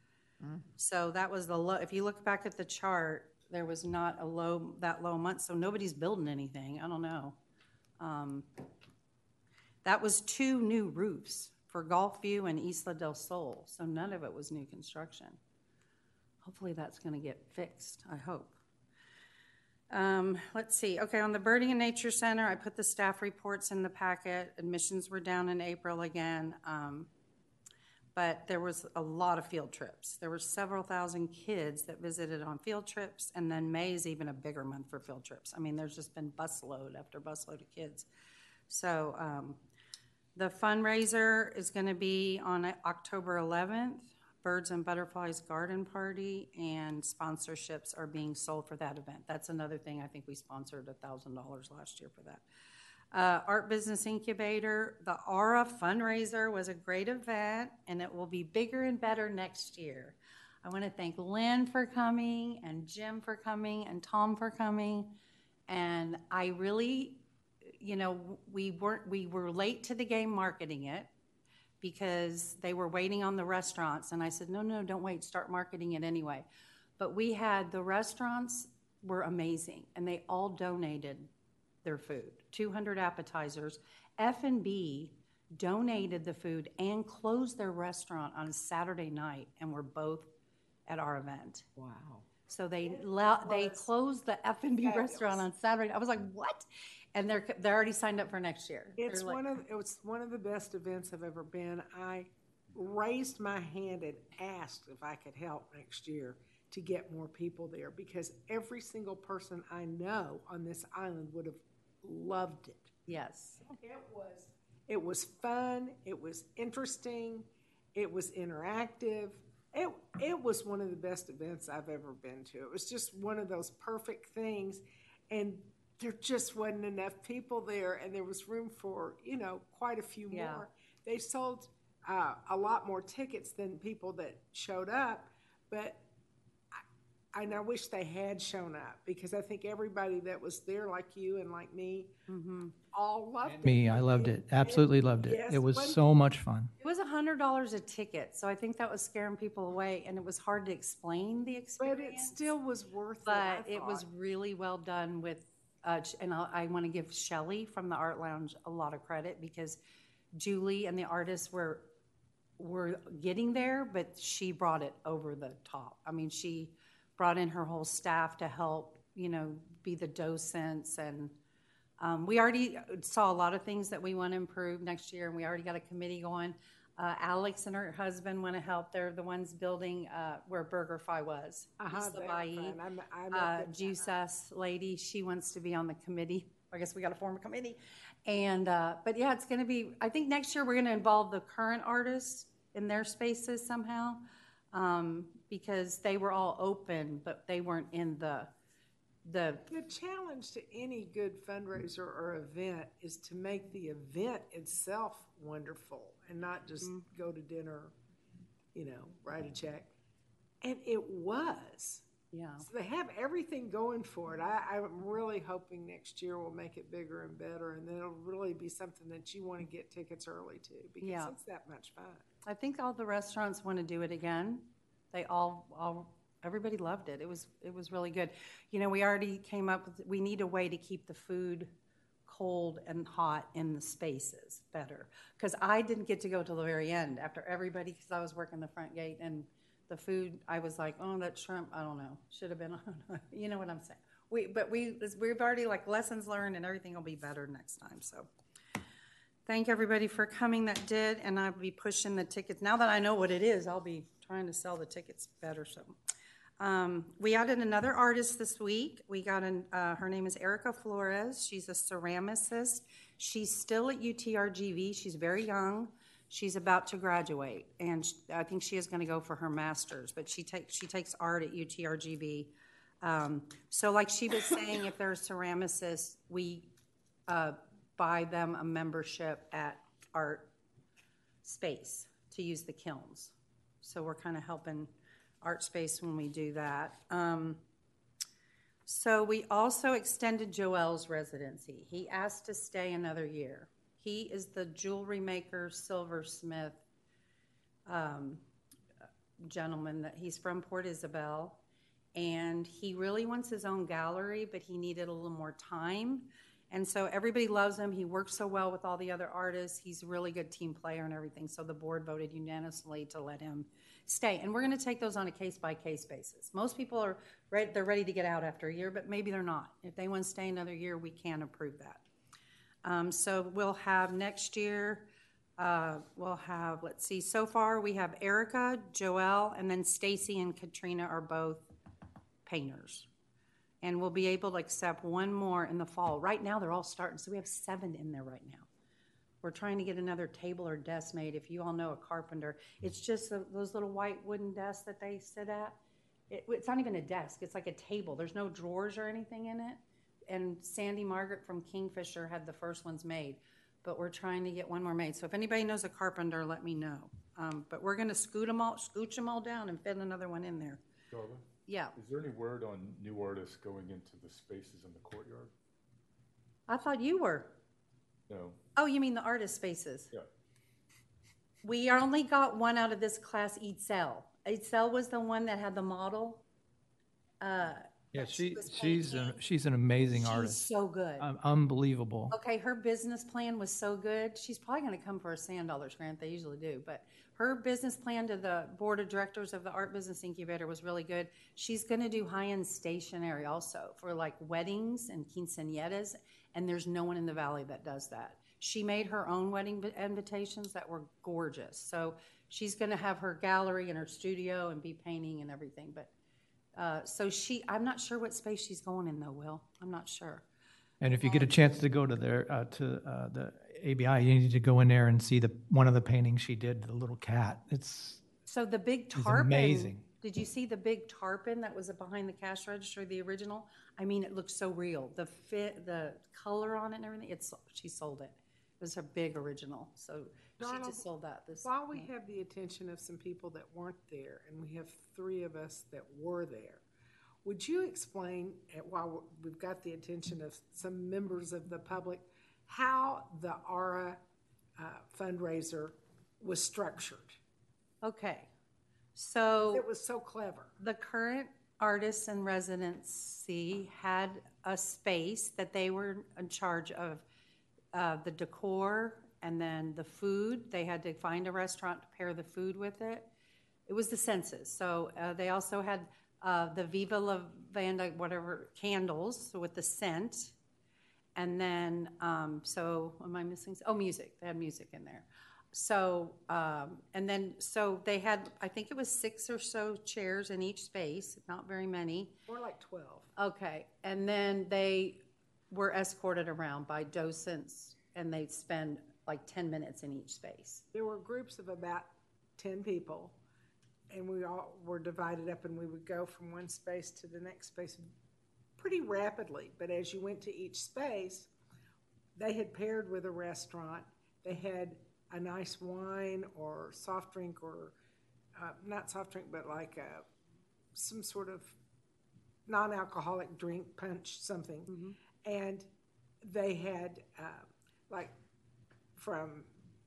So that was the low, if you look back at the chart, there was not a low, that low month, so nobody's building anything, I don't know. Um, That was two new roofs for Gulfview and Isla del Sol, so none of it was new construction. Hopefully that's gonna get fixed, I hope. Um, let's see, okay, on the Birding and Nature Center, I put the staff reports in the packet. Admissions were down in April again. Um, but there was a lot of field trips. There were several thousand kids that visited on field trips, and then May is even a bigger month for field trips. I mean, there's just been busload after busload of kids. So, um, the fundraiser is gonna be on October eleventh. Birds and Butterflies Garden Party, and sponsorships are being sold for that event. That's another thing. I think we sponsored one thousand dollars last year for that. Uh, Art Business Incubator, the Aura fundraiser was a great event, and it will be bigger and better next year. I want to thank Lynn for coming, and Jim for coming, and Tom for coming. And I really, you know, we weren't, we were late to the game marketing it, because they were waiting on the restaurants. And I said, no, no, don't wait, start marketing it anyway. But we had, the restaurants were amazing, and they all donated their food, two hundred appetizers. F and B donated the food, and closed their restaurant on a Saturday night, and were both at our event. Wow. So they le- they closed the F and B fabulous. restaurant on Saturday. I was like, what? And they're they're already signed up for next year. It's They're like- one of, it was one of the best events I've ever been. I raised my hand and asked if I could help next year to get more people there, because every single person I know on this island would have loved it. Yes. It was, it was fun, it was interesting, it was interactive. It, it was one of the best events I've ever been to. It was just one of those perfect things, and there just wasn't enough people there, and there was room for, you know, quite a few Yeah. more. They sold uh, a lot more tickets than people that showed up, but I, and I wish they had shown up, because I think everybody that was there, like you and like me, all loved it. Me, I loved it. Absolutely loved it. Yes, It was one- so much fun. It was a hundred dollars a ticket, so I think that was scaring people away, and it was hard to explain the But experience. it still was worth it. I But it was thought. really well done with, uh, sh- and I, I want to give Shelley from the Art Lounge a lot of credit, because Julie and the artists were were getting there, but she brought it over the top. I mean, she brought in her whole staff to help, you know, be the docents, and um, we already saw a lot of things that we want to improve next year, and we already got a committee going. Uh, Alex and her husband want to help. They're the ones building uh, where BurgerFi was. Uh-huh, East they were Hawaii. fun. I met- I met Uh, them. Juice Us lady, she wants to be on the committee. I guess we got to form a committee. And, uh, but yeah, it's going to be, I think next year we're going to involve the current artists in their spaces somehow, um, because they were all open, but they weren't in the, the, The challenge to any good fundraiser or event is to make the event itself wonderful and not just go to dinner, you know, write a check. And it was. yeah. So they have everything going for it. I, I'm really hoping next year we'll make it bigger and better, and then it'll really be something that you want to get tickets early to, because Yeah. it's that much fun. I think all the restaurants want to do it again. They all, all, everybody loved it. It was, it was really good. You know, we already came up with, we need a way to keep the food cold and hot in the spaces better. Because I didn't get to go till the very end after everybody, because I was working the front gate, and the food, I was like, oh, that shrimp, I don't know, should have been on, you know what I'm saying? We, but we, we've already, like, lessons learned, and everything will be better next time, so. Thank everybody for coming that did, and I'll be pushing the tickets. Now that I know what it is, I'll be trying to sell the tickets better, so. Um, we added another artist this week. We got an, uh, her name is Erica Flores. She's a ceramicist. She's still at U T R G V. She's very young. She's about to graduate, and sh- I think she is going to go for her master's, but she takes she takes art at U T R G V. Um, so like she was saying, if they're a ceramicist, we uh, buy them a membership at Art Space to use the kilns. So we're kind of helping Art Space when we do that. Um, so we also extended Joel's residency. He asked to stay another year. He is the jewelry maker, silversmith um, gentleman. That he's from Port Isabel, and he really wants his own gallery, but he needed a little more time. And so everybody loves him. He works so well with all the other artists. He's a really good team player and everything. So the board voted unanimously to let him stay. And we're going to take those on a case-by-case basis. Most people are ready, they're ready to get out after a year, but maybe they're not. If they want to stay another year, we can approve that. Um, so we'll have next year, uh, we'll have, let's see, so far we have Erica, Joelle, and then Stacy and Katrina are both painters. And we'll be able to accept one more in the fall. Right now, they're all starting, so we have seven in there right now. We're trying to get another table or desk made. If you all know a carpenter, it's just the, those little white wooden desks that they sit at. It, it's not even a desk. It's like a table. There's no drawers or anything in it. And Sandy Margaret from Kingfisher had the first ones made. But we're trying to get one more made. So if anybody knows a carpenter, let me know. Um, but we're going to scoot them all, scooch them all down and fit another one in there. Darla, Yeah. is there any word on new artists going into the spaces in the courtyard? I thought you were. No. Oh, you mean the artist spaces? Yeah. We only got one out of this class, Eitzel. Eitzel was the one that had the model. Uh, Yeah, that she, was she's, a- painting. she's an amazing She's artist. so good. Um, Unbelievable. Okay, her business plan was so good. She's probably going to come for a Sand Dollars grant. They usually do. But her business plan to the board of directors of the Art Business Incubator was really good. She's going to do high-end stationery also for like weddings and quinceañeras, and there's no one in the valley that does that. She made her own wedding invitations that were gorgeous. So she's going to have her gallery and her studio and be painting and everything. But uh, so she, I'm not sure what space she's going in though, Will. I'm not sure. And if you get a chance to go to their, uh, to, uh, the A B I, you need to go in there and see the, one of the paintings she did, the little cat. It's, So the big It's tarpon. amazing. Did you see the big tarpon that was behind the cash register, the original? I mean, it looked so real. The fit, the color on it and everything, it's, she sold it. It was her big original. So she Donald, just sold that this. While we month. have the attention of some people that weren't there, and we have three of us that were there, would you explain, uh, while we've got the attention of some members of the public, how the ARA uh, fundraiser was structured? Okay. So. It was so clever. The current artists in residency had a space that they were in charge of uh, the decor and then the food. They had to find a restaurant to pair the food with it. It was the senses. So uh, they also had uh, the Viva La Vanda, whatever, candles so with the scent. And then, um, so am I missing? Oh, music. They had music in there. So, um, and then, so they had, I think it was six or so chairs in each space, not very many. More like twelve. Okay. And then they were escorted around by docents and they'd spend like ten minutes in each space. There were groups of about ten people, and we all were divided up, and we would go from one space to the next space pretty rapidly. But as you went to each space, they had paired with a restaurant. They had a nice wine or soft drink, or uh, not soft drink, but like a, some sort of non-alcoholic drink, punch, something. Mm-hmm. And they had uh, like from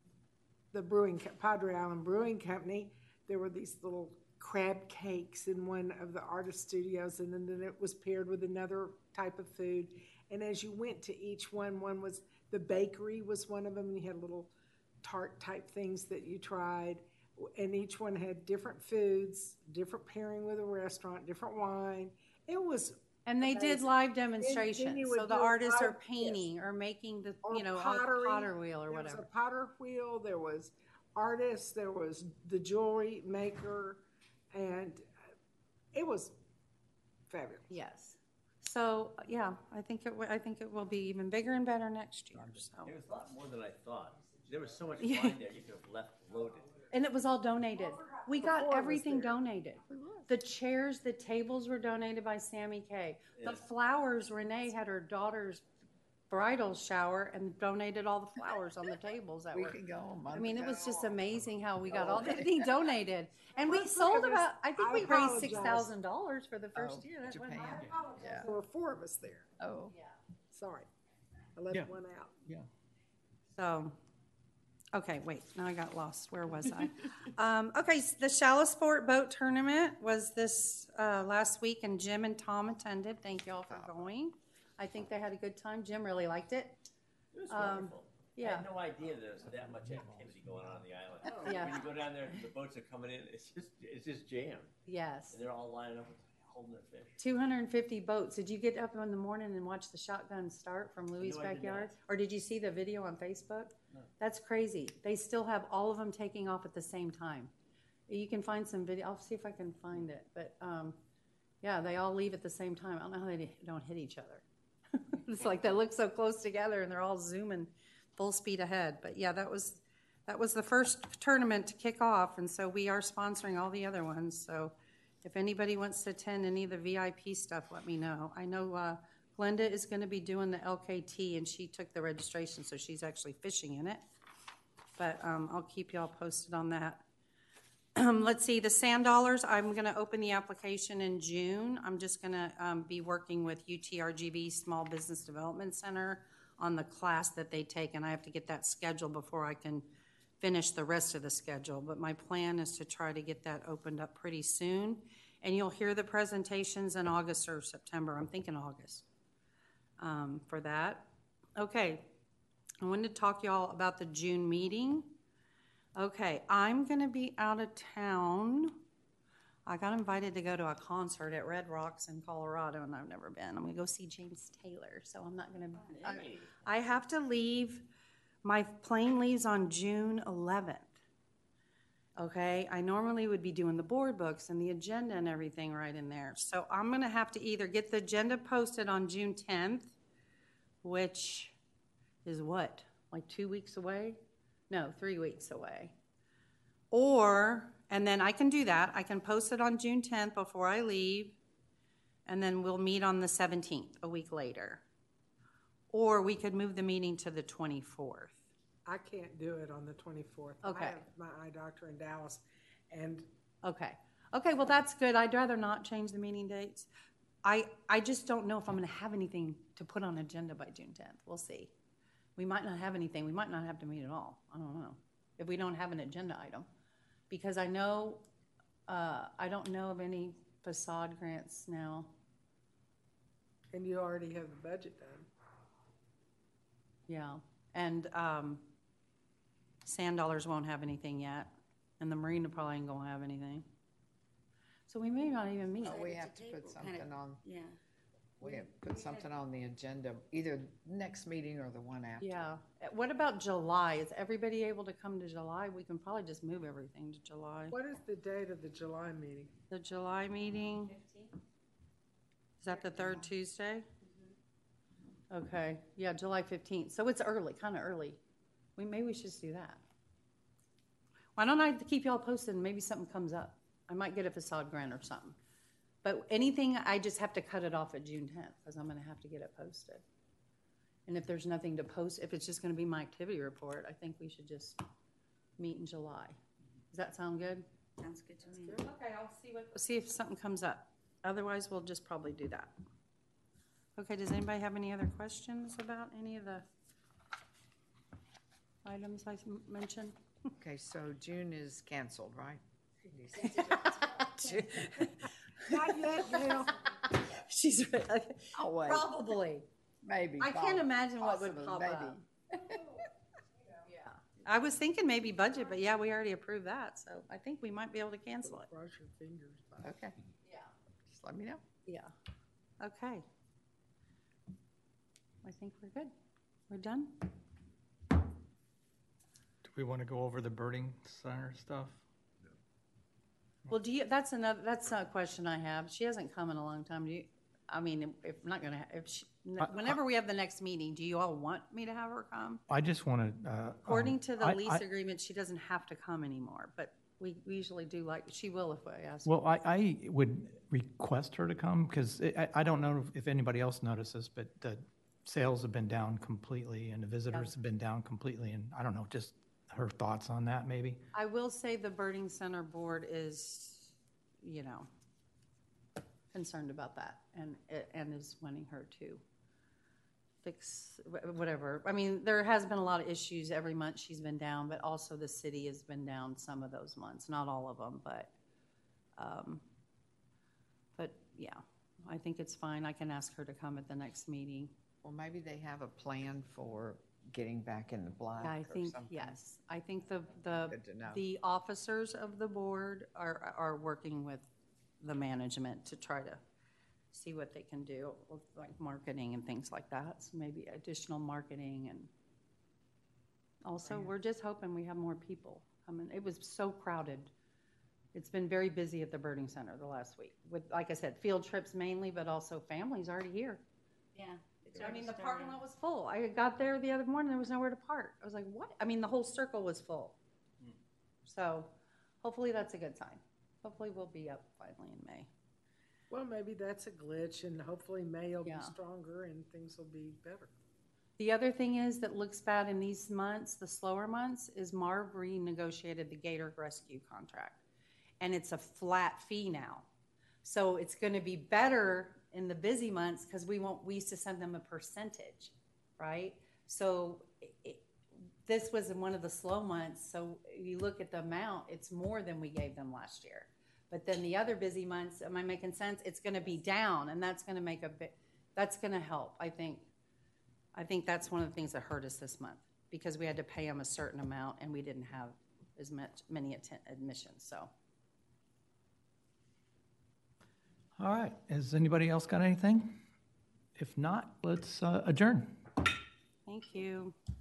the brewing, Padre Island Brewing Company, there were these little crab cakes in one of the artist studios, and then, then it was paired with another type of food. And as you went to each one, one was, the bakery was one of them, and you had little tart type things that you tried, and each one had different foods, different pairing with a restaurant, different wine. It was And they amazing. did live Then- then demonstrations. you So would the do artists live- are painting or making the, or you know, pottery. a potter wheel or There whatever. was a potter wheel, there was artists, there was the jewelry maker, and it was fabulous. Yes. So, yeah, I think it, wi- I think it will be even bigger and better next year, so. There was a lot more than I thought. There was so much Yeah. wine there, you could have left loaded. And it was all donated. We Before got it was everything there. donated. The chairs, the tables were donated by Sammy Kay. The Yeah. flowers, Renee had her daughter's bridal shower and donated all the flowers on the tables that We were. could go a month I mean, it was ago. just amazing how we got all everything donated. And we Look, look, sold I was- about, I think I we raised apologize. six thousand dollars for the first Oh, year. That went Japan. well. Yeah. There were four of us there. Oh. Sorry, I left Yeah. one out. yeah. So, okay, wait, now I got lost. Where was I? um, okay, s- the Shallow Sport Boat Tournament was this uh, last week, and Jim and Tom attended. Thank you all for going. I think they had a good time. Jim really liked it. It was Um, wonderful. I yeah. had no idea there was that much activity going on on the island. Yeah. When you go down there, the boats are coming in, it's just, it's just jammed. Yes. And they're all lining up, holding their fish. two hundred fifty boats. Did you get up in the morning and watch the shotgun start from Louis' No, I did backyard? not. Or did you see the video on Facebook? No. That's crazy. They still have all of them taking off at the same time. You can find some video. I'll see if I can find it. But um, yeah, they all leave at the same time. I don't know how they don't hit each other. It's like they look so close together and they're all zooming full speed ahead. But yeah, that was that was the first tournament to kick off, and so we are sponsoring all the other ones. So if anybody wants to attend any of the V I P stuff, let me know. I know uh, Glenda is going to be doing the L K T, and she took the registration, so she's actually fishing in it. But um, I'll keep y'all posted on that. Um, let's see, the Sand Dollars, I'm going to open the application in June. I'm just going to um, be working with U T R G V Small Business Development Center on the class that they take, and I have to get that scheduled before I can finish the rest of the schedule. But my plan is to try to get that opened up pretty soon. And you'll hear the presentations in August or September. I'm thinking August um, for that. Okay, I wanted to talk y'all about the June meeting. Okay, I'm going to be out of town. I got invited to go to a concert at Red Rocks in Colorado, and I've never been. I'm going to go see James Taylor, so I'm not going to. I, I have to leave. My plane leaves on June eleventh. Okay, I normally would be doing the board books and the agenda and everything right in there. So I'm going to have to either get the agenda posted on June tenth, which is what, like two weeks away? No, three weeks away. Or, and then I can do that. I can post it on June tenth before I leave, and then we'll meet on the seventeenth, a week later. Or we could move the meeting to the twenty-fourth. I can't do it on the twenty-fourth. Okay. I have my eye doctor in Dallas, and Okay. Okay, well, that's good. I'd rather not change the meeting dates. I, I just don't know if I'm going to have anything to put on agenda by June tenth. We'll see. We might not have anything. We might not have to meet at all. I don't know. If we don't have an agenda item. Because I know, uh, I don't know of any facade grants now. and you already have the budget done. Yeah. And um, Sand Dollars won't have anything yet. And the Marina probably ain't going to have anything. So we may not even meet. Oh, we have to put something on, Yeah. we have to put something on the agenda, either next meeting or the one after. Yeah. What about July? Is everybody able to come to July? We can probably just move everything to July. What is the date of the July meeting? The July meeting, is that the third Tuesday? Okay, yeah, July fifteenth. So it's early, kind of early. We, maybe we should just do that. Why don't I keep y'all posted and maybe something comes up? I might get a facade grant or something. But anything, I just have to cut it off at June tenth because I'm going to have to get it posted. And if there's nothing to post, if it's just going to be my activity report, I think we should just meet in July. Does that sound good? Sounds good to me. Okay, I'll see what. See if something comes up. Otherwise, we'll just probably do that. Okay, does anybody have any other questions about any of the items I m- mentioned? Okay, so June is canceled, right? Not yet, Gail. She's right. I'll wait. Probably. Maybe. I can't imagine what would possibly, pop maybe. up. Yeah. I was thinking maybe budget, but yeah, we already approved that, so I think we might be able to cancel it. Cross your fingers. bud. Okay, Yeah. just let me know. Yeah. Okay. I think we're good. We're done? Do we want to go over the birding center stuff? Well, do you, that's another, that's a question I have. She hasn't come in a long time. Do you, I mean, if I'm not gonna, if she, I- whenever we have the next meeting, do you all want me to have her come? I just want to. Uh, According um, to the I- lease I- agreement, she doesn't have to come anymore, but we we usually do like, she will if I ask. Well, I, I would request her to come because I, I don't know if anybody else notices, but the sales have been down completely and the visitors have been down completely. And I don't know, just her thoughts on that maybe. I will say the birding center board is, you know, concerned about that and, and is wanting her to fix wh- whatever. I mean, there has been a lot of issues every month she's been down, but also the city has been down some of those months, not all of them, but, um, but yeah, I think it's fine. I can ask her to come at the next meeting. Well, maybe they have a plan for getting back in the black I or think, something. yes. I think the, the, Good to know. the officers of the board are, are working with the management to try to see what they can do with like marketing and things like that. So maybe additional marketing and also we're just hoping we have more people coming. It was so crowded. It's been very busy at the birding center the last week with, like I said, field trips mainly, but also families already here. Yeah. It's I already mean, the started. parking lot was full. I got there the other morning, there was nowhere to park. I was like, what? I mean, the whole circle was full. So hopefully that's a good sign. Hopefully we'll be up finally in May. Well, maybe that's a glitch, and hopefully May will Yeah. be stronger and things will be better. The other thing is that looks bad in these months, the slower months, is Marv renegotiated the Gator Rescue contract. And it's a flat fee now. So it's going to be better in the busy months because we won't, we used to send them a percentage, right? So it, this was in one of the slow months. So you look at the amount, it's more than we gave them last year. But then the other busy months, am I making sense? It's going to be down, and that's going to make a bit, that's going to help, I think. I think that's one of the things that hurt us this month, because we had to pay them a certain amount, and we didn't have as much, many atten- admissions, so. All right, has anybody else got anything? If not, let's uh, adjourn. Thank you.